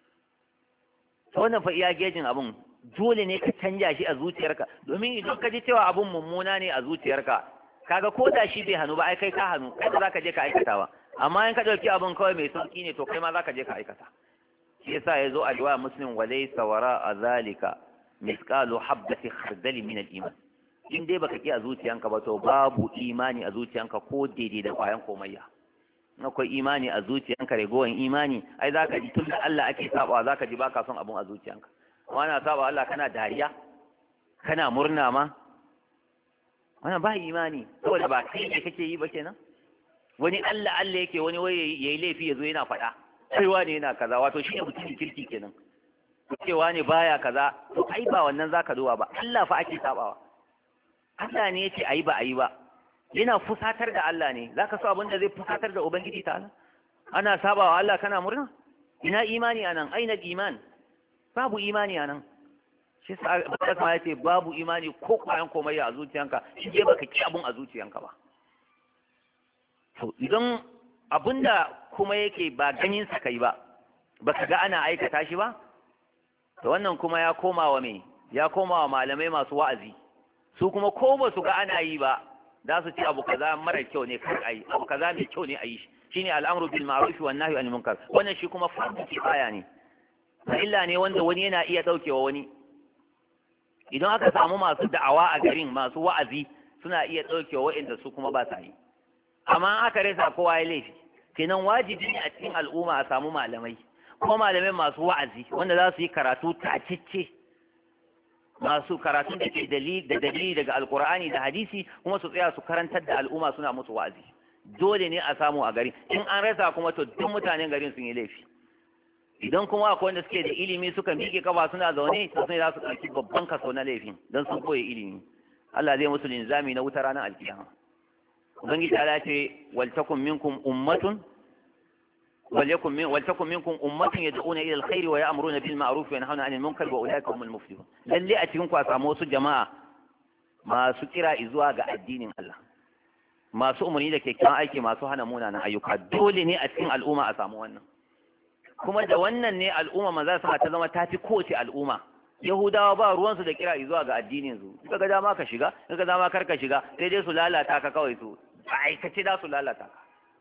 Ta wannan fa iya gejin abun, dole ne ka canja shi a zuciyarka, domin idan ka ji cewa abun mummuna ne a zuciyarka, kaga ko da shi bai hannu ba ai kai ka hannu, kai ba za ka je ka aikata ba. Amma in ka ɗauki abun kawai mai sauki ne to kai ma za ka je ka aikata. Shi yasa ya zo a riwaya Muslim wa laysa wara'a zalika misqalu habdati khardali min al-iman. In dai baka ki a zuciyanka ba to babu imani a zuciyanka ko daidai da kwayan komayya. Akwai imani a zuciyanka, ragowar imani, ai za ka ji tun da Allah ake sabawa za ka ji baka son abun a zuciyanka. Wana saba Allah kana dariya, kana murna ma, wannan ba imani, saboda ba kai ne kake yi ba kenan. Wani Allah Allah yake, wani wai yayi laifi yazo yana faɗa, sai wani yana kaza, wato shi ne mutumin kirki kenan. Cewa ne baya kaza, to ai ba wannan zaka duba ba, Allah fa ake sabawa. Allah ne yace ayi ba ayi ba. Yana fusatar da Allah ne, zaka so abin da zai fusatar da Ubangiji ta'ala. Ana sabawa Allah kana murna? Ina imani anan, aina iman? Babu imani a nan. Shi sa Allah ya ce babu imani ko kwayan komayya a zuciyanka, shi je baka ki abun a zuciyanka ba. To idan abunda kuma yake ba ganin sa kai ba, baka ga ana aikata shi ba, to wannan kuma ya koma wa me? Ya koma wa malamai masu wa'azi. Su kuma ko ba su ga ana yi ba, za su ce abu kaza mara kyau ne kar ayi, abu kaza mai kyau ne ayi shi. Shine al'amru bil ma'ruf wan nahyi anil munkar. Wannan shi kuma fardu kifaya ne. illa ne wanda wani yana iya ɗaukewa wani. Idan aka samu masu da'awa a garin, masu wa'azi, suna iya ɗaukewa waɗanda su kuma ba sa yi. Amma aka rasa kowa ya laifi. Kenan wajibi ne a cikin al'umma a samu malamai, kuma malamai masu wa'azi wanda za su yi karatu tacicce, masu karatu da ke dalili daga alkur'ani da hadisi, kuma su tsaya su karantar da al'umma suna musu wa'azi. Dole ne a samu a gari. In an rasa kuma to duk mutanen garin sun yi laifi. Idan kuma akwai wanda suke da ilimi suka miƙe kafa suna zaune, to sai za su ɗauki babban kaso na laifin don sun koyi ilimi. Allah zai musu linzami na wuta ranar alkiyama. Ubangiji ta ce waltakum minkum ummatun وليكن منكم أمة يدعون إلى الخير ويأمرون بالمعروف وينهون عن المنكر وأولئك هم المفلحون. lalle a cikin ku a samu wasu jama'a masu kira zuwa ga addinin Allah, masu umarni da kyakkyawan aiki, masu hana munanan ayyuka. Dole ne a cikin al'umma a samu wannan, kuma da wannan ne al'umma maza su ta zama tafi kowace al'umma. Yahudawa ba ruwansu da kira zuwa ga addinin su, kaga dama ka shiga, kaga dama kar ka shiga, sai dai su lalata ka kawai, su a aikace da su lalata ka.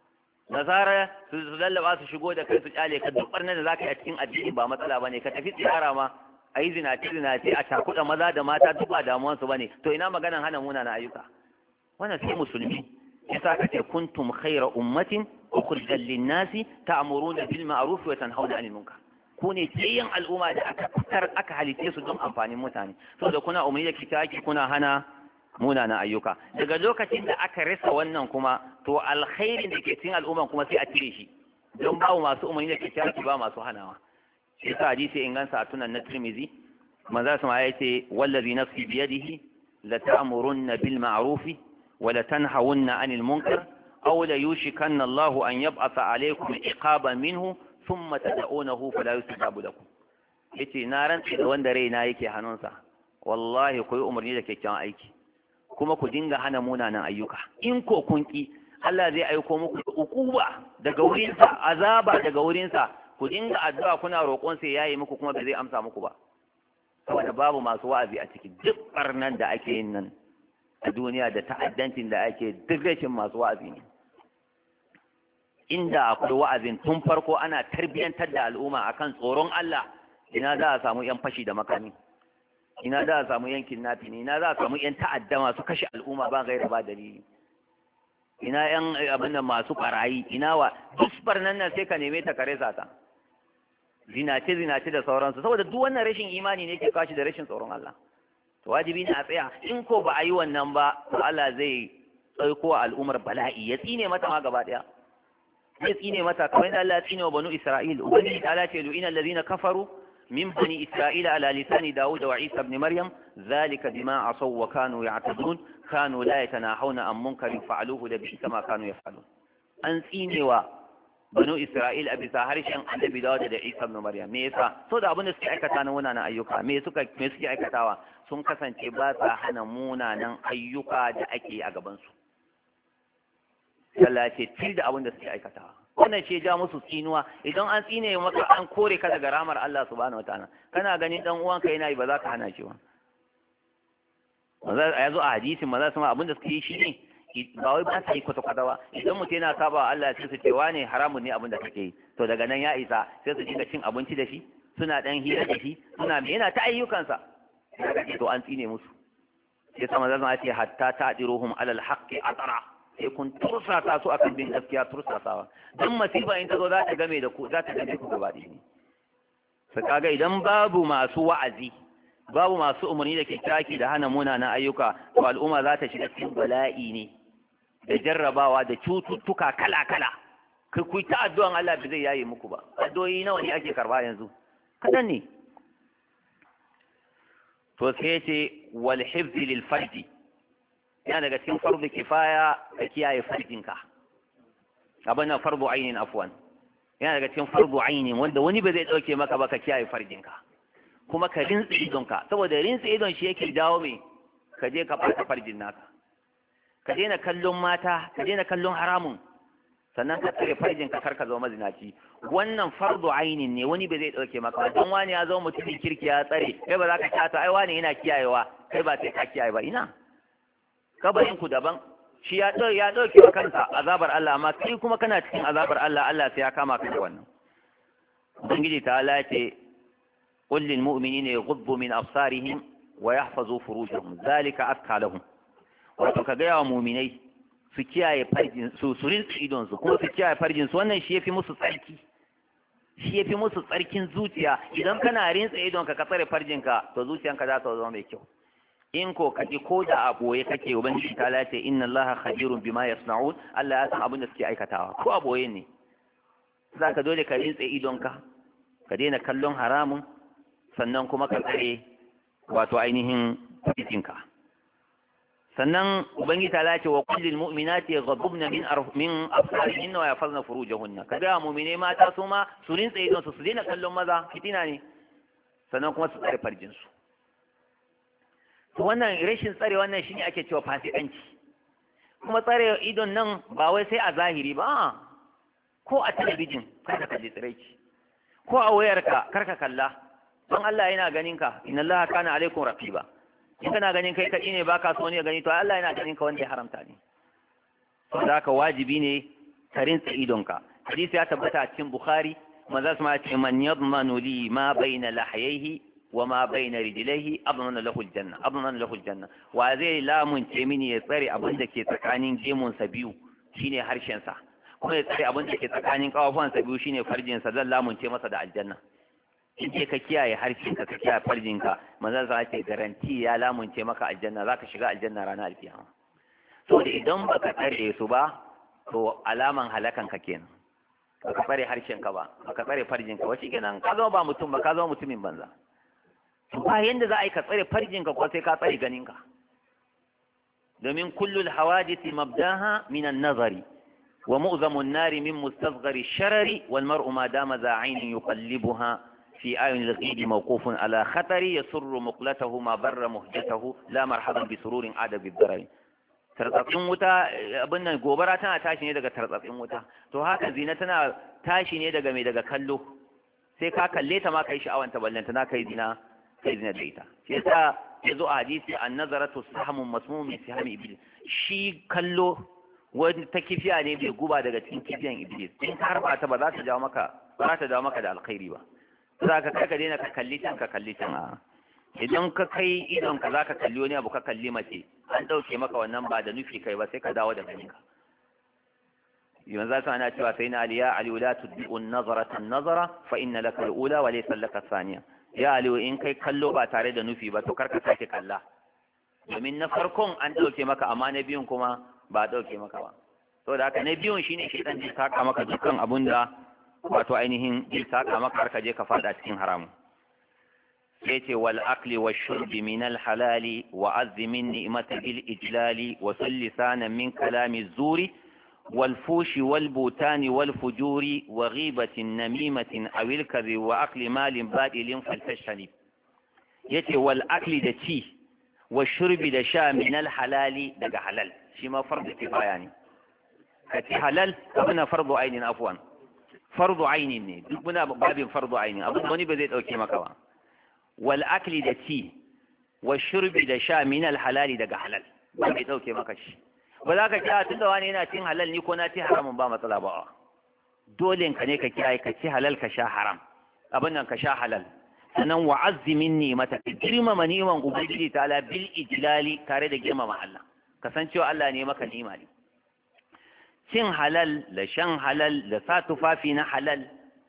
nasara su lallaba su shigo da kai su kyale ka duk barnan da zaka yi a cikin addini ba matsala bane ka tafi tsara ma ayi zinace a cakuɗa maza da mata duk ba damuwansu bane to ina maganan hana munana ayyuka wannan sai musulmi yasa ka ce kuntum khayra ummatin ukhrijat lin-nasi ta'muruna bil ma'ruf wa tanhauna 'anil munkar ku ne tsayin al'umma da aka halice su don amfanin mutane saboda kuna umarni da kitaki kuna hana munana ayyuka daga lokacin da aka rasa wannan kuma to alkhairin da ke cikin al'umman kuma sai a cire shi don babu masu umarni da kitaki ba masu hanawa shi yasa hadisi ingansa a tunan na Tirmidhi manzo sama ya ce wallazi nafsi biyadihi la ta'murunna bil ma'ruf wa la tanhawunna 'anil munkar aw la yushikanna Allahu an yab'atha 'alaykum iqaban minhu thumma tad'unahu fala yustajabu lakum yace na rantsi da wanda raina yake hannunsa wallahi ku yi umarni da kyakkyawan aiki kuma ku dinga hana munanan ayyuka in ko kun ki Allah zai aiko muku ukuba daga wurinsa azaba daga wurinsa ku dinga addu'a kuna roƙon sai yayi muku kuma ba zai amsa muku ba saboda babu masu wa'azi a ciki duk barnan da ake yin nan a duniya da ta'addancin da ake duk rashin masu wa'azi ne inda akwai wa'azin tun farko ana tarbiyantar da al'umma akan tsoron Allah ina za a samu yan fashi da makami ina za a samu yan kidnapping ina za a samu yan ta'adda masu kashe al'umma ba gaira ba dalili ina yan abin da masu barayi ina wa duk barnan nan sai ka neme ta kare ta zinace da sauransu saboda duk wannan rashin imani ne ke kashi da rashin tsoron Allah to wajibi ne a tsaya in ko ba a yi wannan ba to Allah zai tsaiko al'ummar bala'i ya tsine mata ma gaba daya ya tsine mata kamar yadda Allah ya tsine wa banu Isra'il ubangiji ta ce lu'ina allazina kafaru min bani Isra'ila ala lisani Dawud wa Isa ibn Maryam zalika bima asaw wa kanu ya'tadun kanu la yatanahawna an munkarin fa'aluhu da bi'sa ma kanu yaf'alun an tsinewa banu Isra'il a bisa harshen annabi Dawud da Isa ibn Maryam me yasa so da abin da suke aikata na munanan ayyuka me suke aikatawa sun kasance ba sa hana munanan ayyuka da ake a gaban su Allah ya ce til da abin da suke aikatawa wannan ce ja musu tsinuwa idan an tsine maka an kore ka daga ramar Allah subhanahu wataala kana ganin dan uwanka yana yi ba za ka hana shi ba ya zo a hadisin maza sama abin da suke yi shi ne ba wai ba sa yi kwata-kwata ba idan mutum yana saba wa Allah sai su ce wane haramun ne abin da kake yi to daga nan ya isa sai su dinga cin abinci da shi suna dan hira da shi suna yana ta ayyukansa to an tsine musu sai sama zan ce hatta ta'diruhum alal haqqi atara sai kun tursasa su akan bin gaskiya tursasawa dan masifa in ta zo za ta game da ku za ta game ku gaba ɗaya sai kaga idan babu masu wa'azi babu masu umarni da kyakkyawa da hana munanan ayyuka to al'umma za ta shiga cikin bala'i ne da jarrabawa da cututtuka kala-kala ku ta addu'an Allah ba zai yaye muku ba addu'o'i nawa ne ake karba yanzu kadan ne to sai ce wal hifzi lil fardi yana daga cikin fardu kifaya ka kiyaye fardinka abin nan fardu ainin afwan yana daga cikin fardu ainin wanda wani ba zai dauke maka ba ka kiyaye fardinka kuma ka rinsa idonka saboda rinsa idon shi yake dawo mai ka je ka fata farjin naka ka daina kallon mata ka daina kallon haramun sannan ka tsare farjin ka karka zama mazinaci wannan fardu ainin ne wani ba zai dauke maka don wani ya zama mutumin kirki ya tsare kai ba za ka kyata ai wani yana kiyayewa kai ba sai ka kiyaye ba ina kabarin ku daban shi ya dauke wa kansa azabar Allah amma kai kuma kana cikin azabar Allah Allah sai ya kama ka da wannan ubangiji ta Allah ce قل للمؤمنين يغضوا من أبصارهم ويحفظوا فروجهم ذلك أزكى لهم wato ka gaya wa muminai su kiyaye farjin su rinsu idon su kuma su kiyaye farjin su wannan shi yafi musu tsarki shi yafi musu tsarkin zuciya idan kana rinsa idon ka tsare farjin ka to zuciyanka za ta zama mai kyau in ko kaji ko da a boye kake ubangiji ta lace inna allaha khabirun bima yasna'un Allah ya san abin da suke aikatawa ko a boye ne zaka dole ka rinsa idon ka daina kallon haramun sannan kuma ka tsare wato ainihin fitinka sannan ubangiji ta lace wa kullil mu'minati yaghdubna min absarihinna wa yahfazna furujahunna kaga mu'mine mata su ma su rinsa idon su daina kallon maza fitina ne sannan kuma su tsare farjin su to wannan rashin tsare wannan shine ake cewa fasikanci kuma tsare idon nan ba wai sai a zahiri ba ko a talabijin kada ka ji tsiraici ko a wayarka karka kalla don Allah yana ganin ka inna Allah kana alaikum raqiba in kana ganin kai kaɗi ne baka so ne gani to Allah yana ganin ka wanda ya haramta ne saboda haka wajibi ne ka rinsa idonka. Hadisi ya tabbata a cikin Bukhari manzo sama ce man yadmanu li ma baina lahyayhi wa ma baina rijlaihi admana lahu aljanna wa zai lamunce mini ya tsare abin da ke tsakanin gemunsa biyu shine harshen sa, kuma ya tsare abin da ke tsakanin kafafuwansa biyu shine farjin sa, zan lamunce masa da aljanna. in je ka kiyaye harshen ka kiyaye farjin ka manzon sa ce garanti ya lamunce maka aljanna, zaka shiga aljanna ranar alkiyama. to idan baka tsare su ba to alaman halakan ka kenan, baka tsare harshen ka ba, baka tsare farjin ka ba, shikenan ka zama ba mutum ba, ka zama mutumin banza. ba yanda za a yi ka tsare farjin ka ko sai ka tsare ganin ka, domin kullul hawadisi mabdaha min an-nazari wa mu'zamu an-nari min mustasghari ash-sharari wal mar'u ma dama za 'aynin yuqallibuha fi ayni al-ghidi mawqufun ala khatari yasurru muqlatahu ma barra muhjatahu la marhaban bi sururin ada bi darari. Tartsatsin wuta abin nan gobara tana tashi ne daga tartsatsin wuta, to haka zina tana tashi ne daga mai daga kallo, sai ka kalle ta ma kai sha'awanta ballanta na kai zina da ita. shi yasa yazo a hadisi an-nazaratu sahmun masmum min sihami iblis, shi kallo wani ta kifiya ne bai guba daga cikin kifiyan iblis, in ka harba ta ba za ta jawo maka da alkhairi ba. za ka kai ka daina ka kalli can a idan ka kai idon ka za ka kalli wani abu ka kalli mace an ɗauke maka wannan ba da nufi kai ba, sai ka dawo da ganinka. yanzu za ana cewa sai na aliya aliyu la tudbi'u nazaratan nazara fa inna laka al-ula wa laysa laka thaniya. ya aliyu in kai kallo ba tare da nufi ba to kar ka sake kalla, domin na farkon an ɗauke maka amma na biyun kuma ba a ɗauke maka ba. saboda haka na biyun shine shi dan ji saka maka dukkan abun da wato ainihin ji saka maka har ka je ka fada cikin haramun. sai ce wal akli wa shurbi min al halali wa azzi min ni'mati bil ijlali wa sullisana min kalami zuri wal fushi wal butani wal fujuri wa ghibatin namimatin aw al kadhi wa akli malin badilin faltashani. yace wal akli da ci wa shurbi da sha min al halali daga halal, shi ma fardu kifaya ne. ka ci halal abuna fardu ainin, afwan fardu ainin ne, duk muna babin fardu ainin, abu wani ba zai dauke maka ba. wal akli da ci wa shurbi da sha min al halali daga halal ba zai dauke maka shi. ba za ka kiyaye tunda wani yana cin halal ni ko na ci haramun ba matsala ba, dole ka ne ka kiyaye ka ci halal ka sha haram, abin nan ka sha halal. sannan wa azzi minni mata girmama ni'man ubangiji ta'ala bil ijlali, tare da girmama Allah, kasancewa Allah ne maka ni'ima ne. cin halal da shan halal da sa tufafi na halal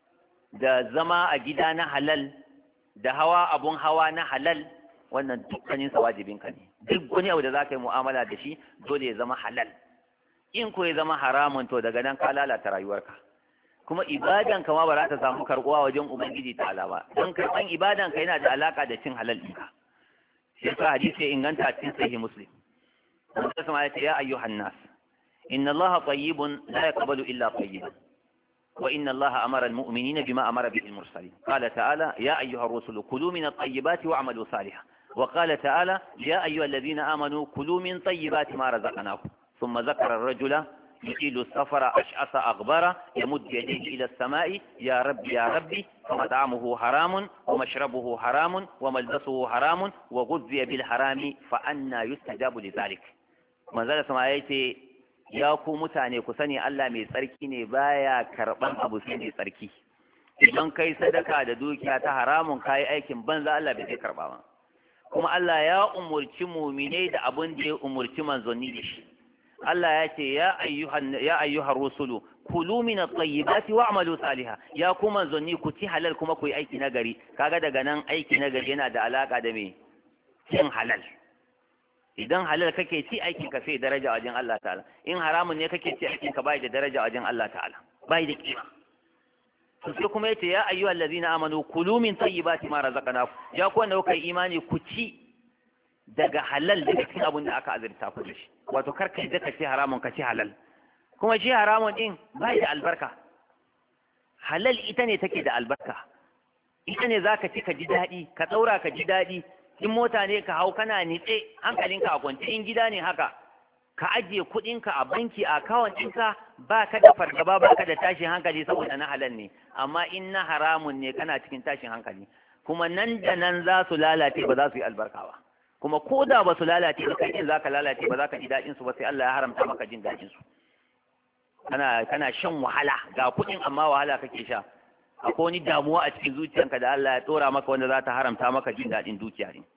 da zama a gida na halal da hawa abun hawa na halal, wannan dukkanin sa wajibin ka ne. duk wani abu da za ka yi mu'amala da shi dole ya zama halal. in ko ya zama haramun to daga nan ka lalata rayuwarka, kuma ibadan ka ma ba za ta samu karɓuwa wajen ubangiji ta'ala ba, don karɓan ibadan ka yana da alaka da cin halal ɗinka. shi yasa hadisi ya inganta a cikin sahih muslim, wanda sama ya ce ya ayyuhan nas inna allaha tayyibun la yaqbalu illa tayyiban wa inna allaha amara almu'minina bima amara bihi almursalin. qala ta'ala ya ayyuha ar-rusulu kulu min at-tayyibati wa'malu salihan wa qala ta'ala ya ayyuha alladhina amanu kulu min tayyibati ma razaqnakum thumma dhakara ar-rajula يطيل السفر أشعث أغبر يمد يديه إلى السماء يا ربي فمطعمه حرام ومشربه حرام وملبسه حرام وغذي بالحرام فأنا يستجاب لذلك. من ذلك سمعيتي يا ku mutane ku sani Allah mai tsarki ne, baya karban abu sai mai tsarki. idan kai sadaka da dukiya ta haramun kai aikin banza, Allah bai zai karba ba. kuma Allah ya umurci mu'minai da abun da ya umurci manzonni da shi. Allah ya ce ya ayyuhar rusulu kulu min at-tayyibati wa'malu salihan, ya ku manzonni ku ci halal kuma ku yi aiki nagari. kaga daga nan aiki nagari yana da alaka da me? cin halal. idan halal kake ci aikin ka sai daraja wajen Allah ta'ala, in haramun ne kake ci aikin ka bai da daraja wajen Allah ta'ala, bai da kima. to sai kuma yace ya ayyuhal ladina amanu kulu min tayyibati ma razaqnakum, ya ku wanda kuka yi imani ku ci daga halal daga cikin abin da aka azurta ku da shi. wato kar ka yadda ka ci haramun ka ci halal, kuma shi haramun din bai da albarka. halal ita ne take da albarka, ita ne zaka ci ka ji daɗi, ka ɗaura ka ji daɗi. in mota ne ka hau kana nitse hankalinka a kwance, in gida ne haka ka ajiye kuɗinka a banki a akawun ɗinka ba ka da fargaba ba ka da tashin hankali saboda na halal ne. amma in na haramun ne kana cikin tashin hankali, kuma nan da nan za su lalace ba za su yi albarka ba. kuma ko da ba su lalace ba kai za ka lalace, ba za ka ji daɗin su ba, sai Allah ya haramta maka jin daɗin su. kana shan wahala ga kuɗin amma wahala kake sha, akwai wani damuwa a cikin zuciyanka da Allah ya tsora maka wanda za ta haramta maka jin daɗin dukiya ne.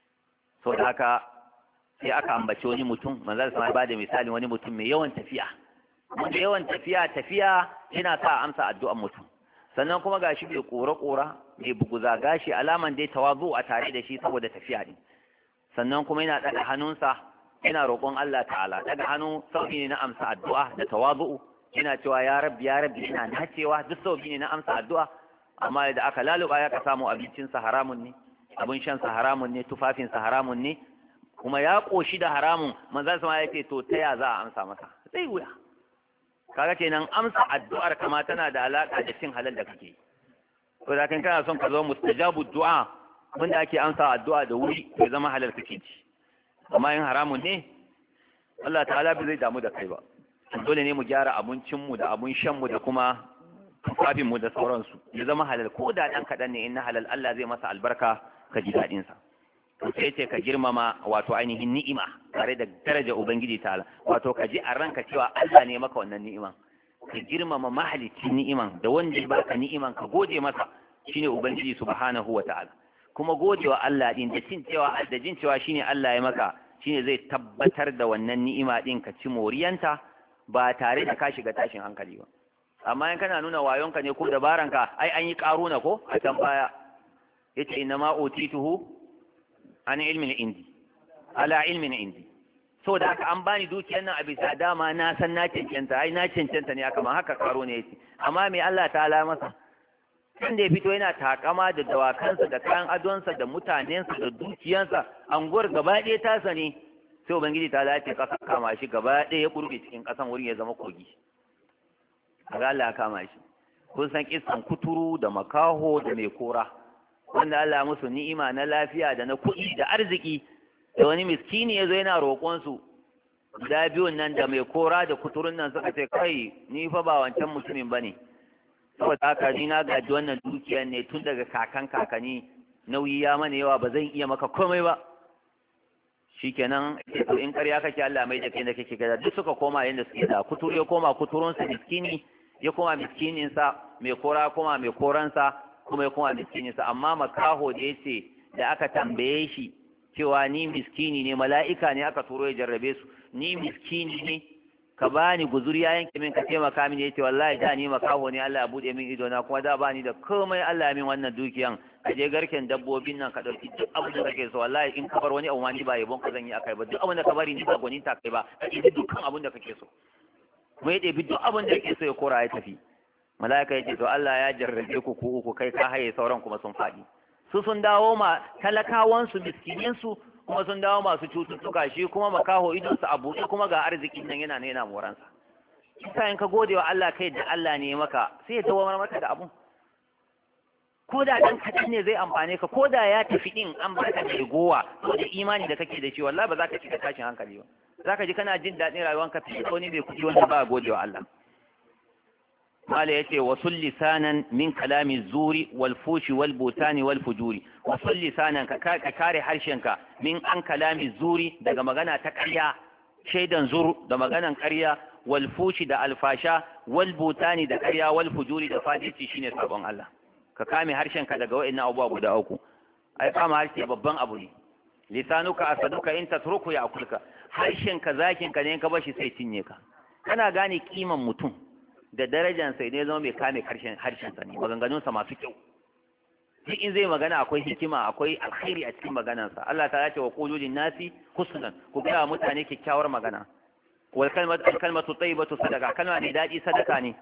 So da haka sai aka ambaci wani mutum, manzon sama ya bada misali wani mutum mai yawan tafiya, wanda yawan tafiya yana sa amsa addu'an mutum, sannan kuma gashi bai kora mai buguza gashi, alaman dai tawazu a tare da shi saboda tafiya ne. Sannan kuma yana daga hannunsa yana roƙon Allah ta'ala, daga hannu sauki ne na amsa addu'a da tawazu, yana cewa ya rabbi ina nacewa, duk sauki ne na amsa addu'a. Amma da aka laluba ya ka samu abincinsa haramun ne, abin shansa haramun ne, tufafinsa haramun ne, kuma ya ƙoshi da haramun. Manzon sama ya ce to ta ya za a amsa masa, zai wuya. Kaga kenan amsa addu'ar kama tana da alaka da cin halal da kake yi. To da kan kana son ka zo mustajabu du'a, wanda ake amsa addu'a da wuri, to zama halal kake ci. Amma in haramun ne Allah ta'ala bai zai damu da kai ba. Dole ne mu gyara abincinmu da abun shanmu da kuma tufafinmu da sauransu, ya zama halal, ko da ɗan kaɗan ne in na halal Allah zai masa albarka ka ji daɗinsa. To sai ce ka girmama wato ainihin ni'ima tare da daraja Ubangiji ta'ala, wato ka ji a ranka cewa Allah ne maka wannan ni'iman, ka girmama mahalicci ni'iman da wanda ya baka ni'iman ka gode masa, shine Ubangiji subhanahu wa ta'ala. Kuma gode wa Allah din da jin cewa shine Allah ya maka, shine zai tabbatar da wannan ni'ima din ka ci moriyanta ba tare da ka shiga tashin hankali ba. Amma in kana nuna wayonka ne ko dabaranka, ai an yi karuna ko a can baya yace inna ma utituhu an ilmin indi ala ilmin indi, so da haka an bani dukiyar nan a bisa dama na san na cancanta, ai na cancanta ne haka ma haka karo ne yace. Amma me Allah ta'ala masa, kan da ya fito yana takama da dawakansa da kayan adonsa da mutanensa da dukiyansa, anguwar gaba ɗaya tasa ne, sai Ubangiji ta lace kasa kama shi gaba ɗaya ya kurbe cikin ƙasan wurin ya zama kogi. Kaga Allah ya kama shi. Kun san kissan kuturu da makaho da mai kora, wanda Allah ya musu ni'ima na lafiya da na kuɗi da arziki, da wani miskini ya zo yana roƙonsu guda biyun nan da mai kora da kuturun nan suka ce kai ni fa ba wancan mutumin bane, saboda haka ni na gaji wannan dukiyar ne tun daga kakanni, nauyi ya mana yawa ba zan iya maka komai ba. Shikenan to in ƙarya kake Allah mai da kai da kake gada, duk suka koma yanda suke da. Kuturu ya koma kuturunsa miskini, ya koma miskininsa, mai kora koma mai koransa, kuma ya koma miskininsa. Amma makaho da yace da aka tambaye shi cewa ni miskini ne, mala'ika ne aka turo ya jarrabe su, ni miskini ne ka bani guzuri ya yanke min ka taimaka min, yace wallahi da ni makaho ne Allah ya bude min ido na, kuma da bani da komai Allah ya min wannan dukiyan, ka je garken dabbobin nan ka dauki duk abin da kake so, wallahi in ka bar wani abu ma ni ba yabon ka zan yi akai ba, duk abin da ka bari ni ba gwanin ta kai ba, ka ɗebi dukkan abin da kake so. Kuma ya ɗebi duk abin da kake so ya kora ya tafi. Mala'ika ya ce to Allah ya jarrabe ku uku, kai ka haye sauran kuma sun faɗi. Su sun dawo ma talakawansu miskininsu, kuma sun dawo masu cututtuka, shi kuma makaho idonsa a buɗe kuma ga arzikin nan yana moransa. Kisa in ka gode wa Allah kai da Allah ne maka, sai ya dawo maka da abun. Ko da ɗan kaɗan ne zai amfane ka, ko da ya tafi ɗin an barka da gowa, ko da imani da kake da shi, wallahi ba za ka cika tashin hankali ba. Za ka ji kana jin daɗin rayuwanka fiye da wani mai kuɗi wanda ba gode wa Allah. Mala yace wasul lisanan min kalami zuri wal fushi wal butani wal fujuri, wasul lisanan ka kare harshenka min an kalami zuri daga magana ta ƙarya, shaidan zur da maganan ƙarya, wal fushi da alfasha, wal butani da ƙarya, wal fujuri da fadici shine sabon Allah. Ka kame harshenka daga wa'annan abubuwa guda uku. Ai kama harshe babban abu ne. Lisanuka asaduka in tatruku ya akulka, harshenka zakinka ne in ka bashi sai cinye ka. Kana gane kiman mutum da darajansa ne zama mai kame harshensa ne, maganganunsa masu kyau. Duk in zai magana akwai hikima, akwai alkhairi a cikin maganansa. Allah ta ce wa qulu lin nasi husnan, ku ga mutane kyakkyawar magana. Wal kalmatu tayyibatu sadaqa, kalma ne daɗi sadaka ne.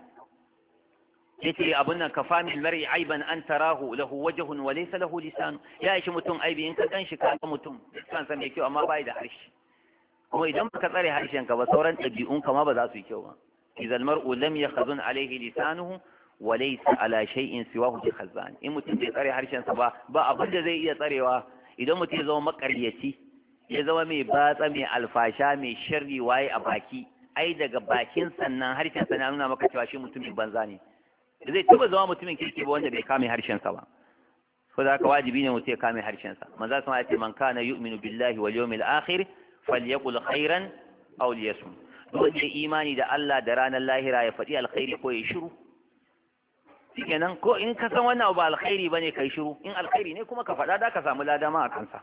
yace abun nan kafa min mar'i aiban an tarahu lahu wajhun wa laysa lahu lisan, ya ishi mutum aibi in ka ganshi ka ga mutum kansa mai kyau amma bai da harshe. Kuma idan baka tsare harshen ka ba, sauran ɗabi'un ka ma ba za su yi kyau ba. idan mar'u lam yakhzun alayhi lisanuhu wa laysa ala shay'in siwahu bi khazan, in mutum bai tsare harshen sa ba abin da zai iya tsarewa. Idan mutum ya zama makaryaci, ya zama mai batsa, mai alfasha, mai sharri waye a baki, ai daga bakin sannan harshen sa na nuna maka cewa shi mutumin banza ne. Zai taba zama mutumin kirki ba wanda bai kame harshen sa ba. So da haka wajibi ne mutum ya kame harshen sa. Manzo sun ce man kana yu'minu billahi wal yawmil akhir falyaqul khairan aw liyasmut. wanda ya imani da Allah da ranar lahira ya faɗi alkhairi ko ya shiru shikenan. ko in ka san wannan ba alkhairi bane kai shiru, in alkhairi ne kuma ka faɗa da ka samu ladama a kansa.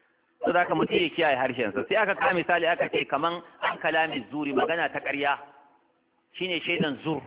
to da ka mutum ya kiyaye harshen sa. Sai aka ka misali aka ce kaman an kalami zuri, magana ta ƙarya shine shaidan zur.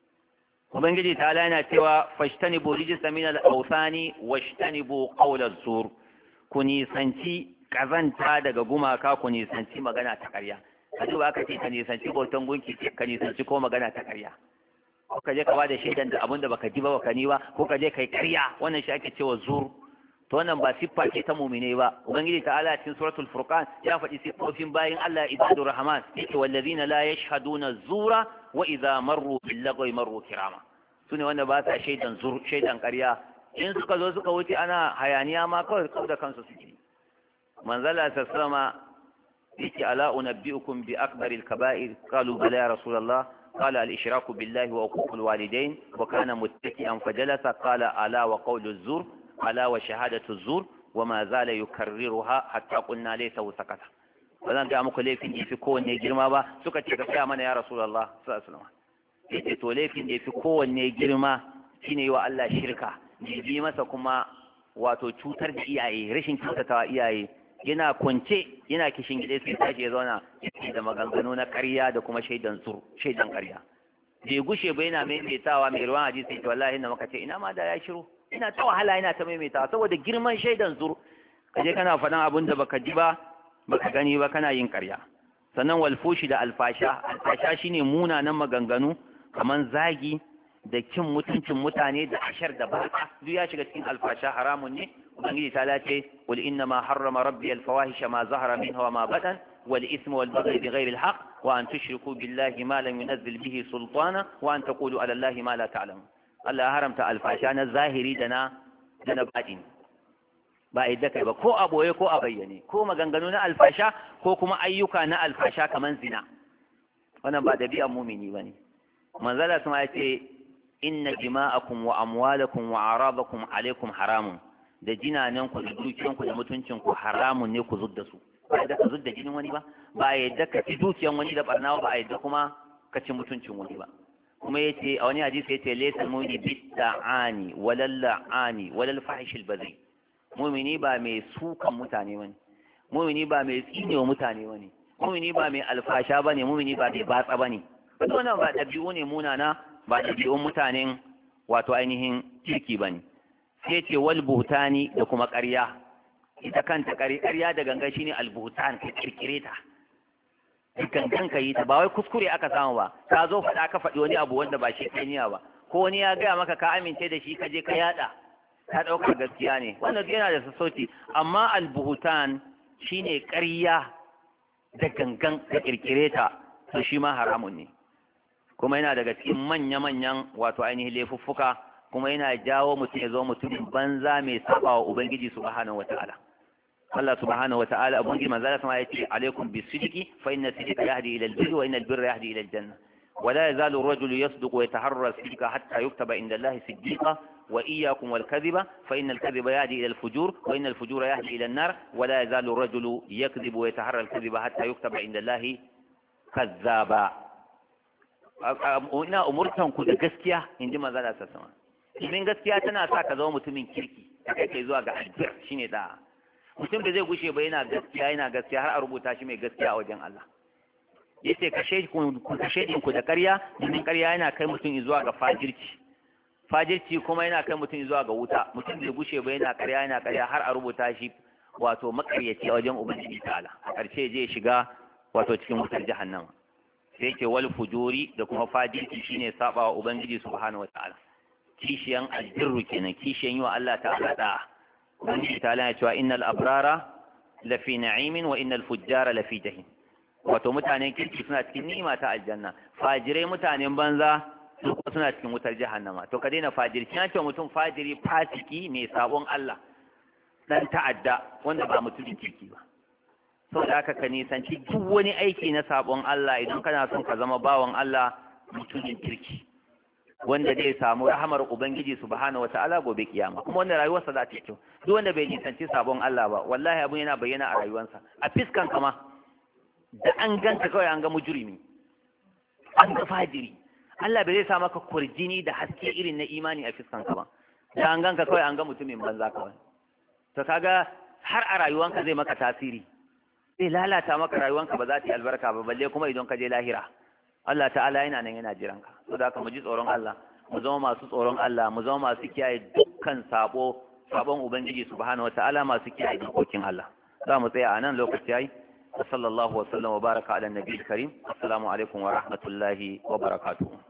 ubangiji ta ala yana cewa fashtanibu rijsa min al-awthani washtanibu qawla zur, ku nisanci kazanta daga gumaka, ku nisanci magana ta ƙarya. kaji ba aka ce ka nisanci bautan gunki, ka nisanci ko magana ta ƙarya, ko ka je ka bada shaidan da abin da baka ji ba baka ni ba, ko ka je kai ƙarya, wannan shi ake cewa zur. to wannan ba siffa ce ta mu'mine ba. ubangiji ta'ala cikin suratul furqan ya faɗi siffofin bayin Allah ibadur rahman, yake wallazina la yashhaduna zura wa idza marru bil lagwi marru kirama. sune wanda ba sa shaidan zur, shaidan ƙarya. in suka zo suka wuce ana hayaniya ma kawai da kansu suke. manzala sallama yake ala unabbiukum bi akbaril kaba'ir, qalu bala ya rasulullah, قال الإشراك بالله وعقوق الوالدين وكان متكئا فجلس قال ألا وقول الزور ألا وشهادة الزور وما زال يكررها حتى قلنا ليس وسكت. wannan ga muku laifin da fi kowanne girma ba, suka ce gaskiya mana ya rasulullah sallallahu alaihi wasallam. yace to laifin da fi kowanne girma shine yi wa Allah shirka, bi masa kuma wato cutar da iyaye, rashin kyautatawa iyaye. yana kwance yana kishin gide sai tashi ya zauna da maganganu na ƙarya da kuma shaidan ƙarya. bai gushe ba yana maimaitawa. mai ruwan hadisi to wallahi na maka ce ina ma da ya shiru, ina ta wahala ina ta maimaitawa saboda girman shaidan zur. kaje kana faɗan abin da baka ji ba baka gani ba, kana yin ƙarya. sannan walfushi da alfasha shine munanan maganganu kaman zagi da kin mutuncin mutane da ashar da baka, duk ya shiga cikin alfasha, haramun ne. ubangiji ta lace qul inna ma harrama rabbi al-fawahisha ma zahara minha wa ma batan wal ithma wal baghy bighayri al-haqq wa an tushriku billahi ma lam yunzil bihi sultana wa an taqulu ala allahi ma la ta'lamun. Allah ya haramta alfasha na zahiri da na batin, ba yadda kai ba, ko a boye ko a bayyane, ko maganganu na alfasha ko kuma ayyuka na alfasha kaman zina. wannan ba dabi'ar mu'mini bane. manzala sama ya ce inna dima'akum wa amwalakum wa arabakum alaikum haramun, da jinananku da dukiyanku da mutuncinku haramun ne ku zudda su. ba yadda ka zudda jinin wani ba, ba yadda ka ci dukiyan wani da barnawa, ba yadda kuma ka ci mutuncin wani ba. kuma yace a wani hadisi yace laysa mu'mini bid'ani walal la'ani walal fahishil bazi. mu'mini ba mai sukan mutane bane, mu'mini ba mai tsinewa mutane bane, mu'mini ba mai alfasha bane, mu'mini ba mai batsa bane. wannan ba dabi'u ne munana, ba dabi'un mutanen wato ainihin kirki bane. sai ce wal buhtani da kuma ƙarya. ita kanta ƙarya da gangan shine al buhtan, ka kirkire ta gangan ka yi ta, ba wai kuskure aka samu ba, ka zo faɗa ka faɗi wani abu wanda ba shi kai niyya ba, ko wani ya gaya maka ka amince da shi ka je ka yada ka ɗaukar gaskiya ne, wannan yana da sassauci. amma al buhtan shine ƙarya da gangan ka kirkire ta, to shi ma haramun ne, kuma yana daga cikin manya-manyan wato ainihin laifuffuka, kuma yana jawo mutum ya zo mutumin banza mai saba wa ubangiji subhanahu wataala. Allah subhanahu wataala ubangiji manzo Allah ya ce alaikum bisidqi fa inna sidqa yahdi ila albirri wa inna albirra yahdi ila aljanna wa la yazalu ar-rajulu yasduqu wa yataharra sidqa hatta yuktaba inda Allah siddiqa wa iyyakum wal kadhiba fa inna al-kadhiba yahdi ila al-fujur wa inna al-fujura yahdi ila an-nar wa la yazalu ar-rajulu yakdhibu wa yataharra al-kadhiba hatta yuktaba inda Allah kazzaba. ina umurtan ku da gaskiya inji manzo Allah sallallahu alaihi wasallam. domin gaskiya tana sa ka zama mutumin kirki, ta kai zuwa ga albir shine da mutum da zai gushe ba yana gaskiya har a rubuta shi mai gaskiya a wajen Allah. yace ka shaidin ku da ƙarya, domin ƙarya yana kai mutum zuwa ga fajirci kuma yana kai mutum zuwa ga wuta. mutum zai gushe ba yana ƙarya har a rubuta shi wato makaryaci a wajen ubangiji ta'ala, a ƙarshe zai shiga wato cikin wutar jahannama. sai ce wal fujuri da kuma fajirci shine sabawa ubangiji subhanahu wataala, kishiyan albirru kenan, kishiyan yi wa Allah ta'ala da'a. ubangiji ta'ala ya cewa innal abrara lafi na'imin wa innal fujjara lafi jahim. wato mutanen kirki suna cikin ni'ima ta aljanna, fajirai mutanen banza su kuma suna cikin wutar jahannama. to ka daina fajirci. ya ce mutum fajiri fasiki mai sabon Allah, dan ta'adda wanda ba mutumin kirki ba. saboda haka ka nisanci duk wani aiki na sabon Allah idan kana son ka zama bawan Allah mutumin kirki, wanda zai samu rahamar ubangiji subhanahu wataala gobe kiyama, kuma wanda rayuwarsa za ta yi kyau. duk wanda bai nisanci sabon Allah ba, wallahi abun yana bayyana a rayuwarsa, a fiskan kama da an ganta kawai an ga mujrimi, an ga fajiri Allah bai zai sa maka kurjini da haske irin na imani a fiskanka ba da an ganka kawai an ga mutumin banza kawai to kaga har a rayuwanka zai maka tasiri zai lalata maka rayuwanka ba za ta yi albarka ba balle kuma idan ka je lahira Allah ta'ala yana nan yana jiran ka saboda haka mu ji tsoron Allah mu zama masu tsoron Allah mu zama masu kiyaye dukkan sabon ubangiji subhanahu wata'ala masu kiyaye dokokin Allah za mu tsaya a nan lokaci yayi sallallahu wa sallam wa baraka ala nabiyil karim assalamu alaikum wa rahmatullahi wa barakatuh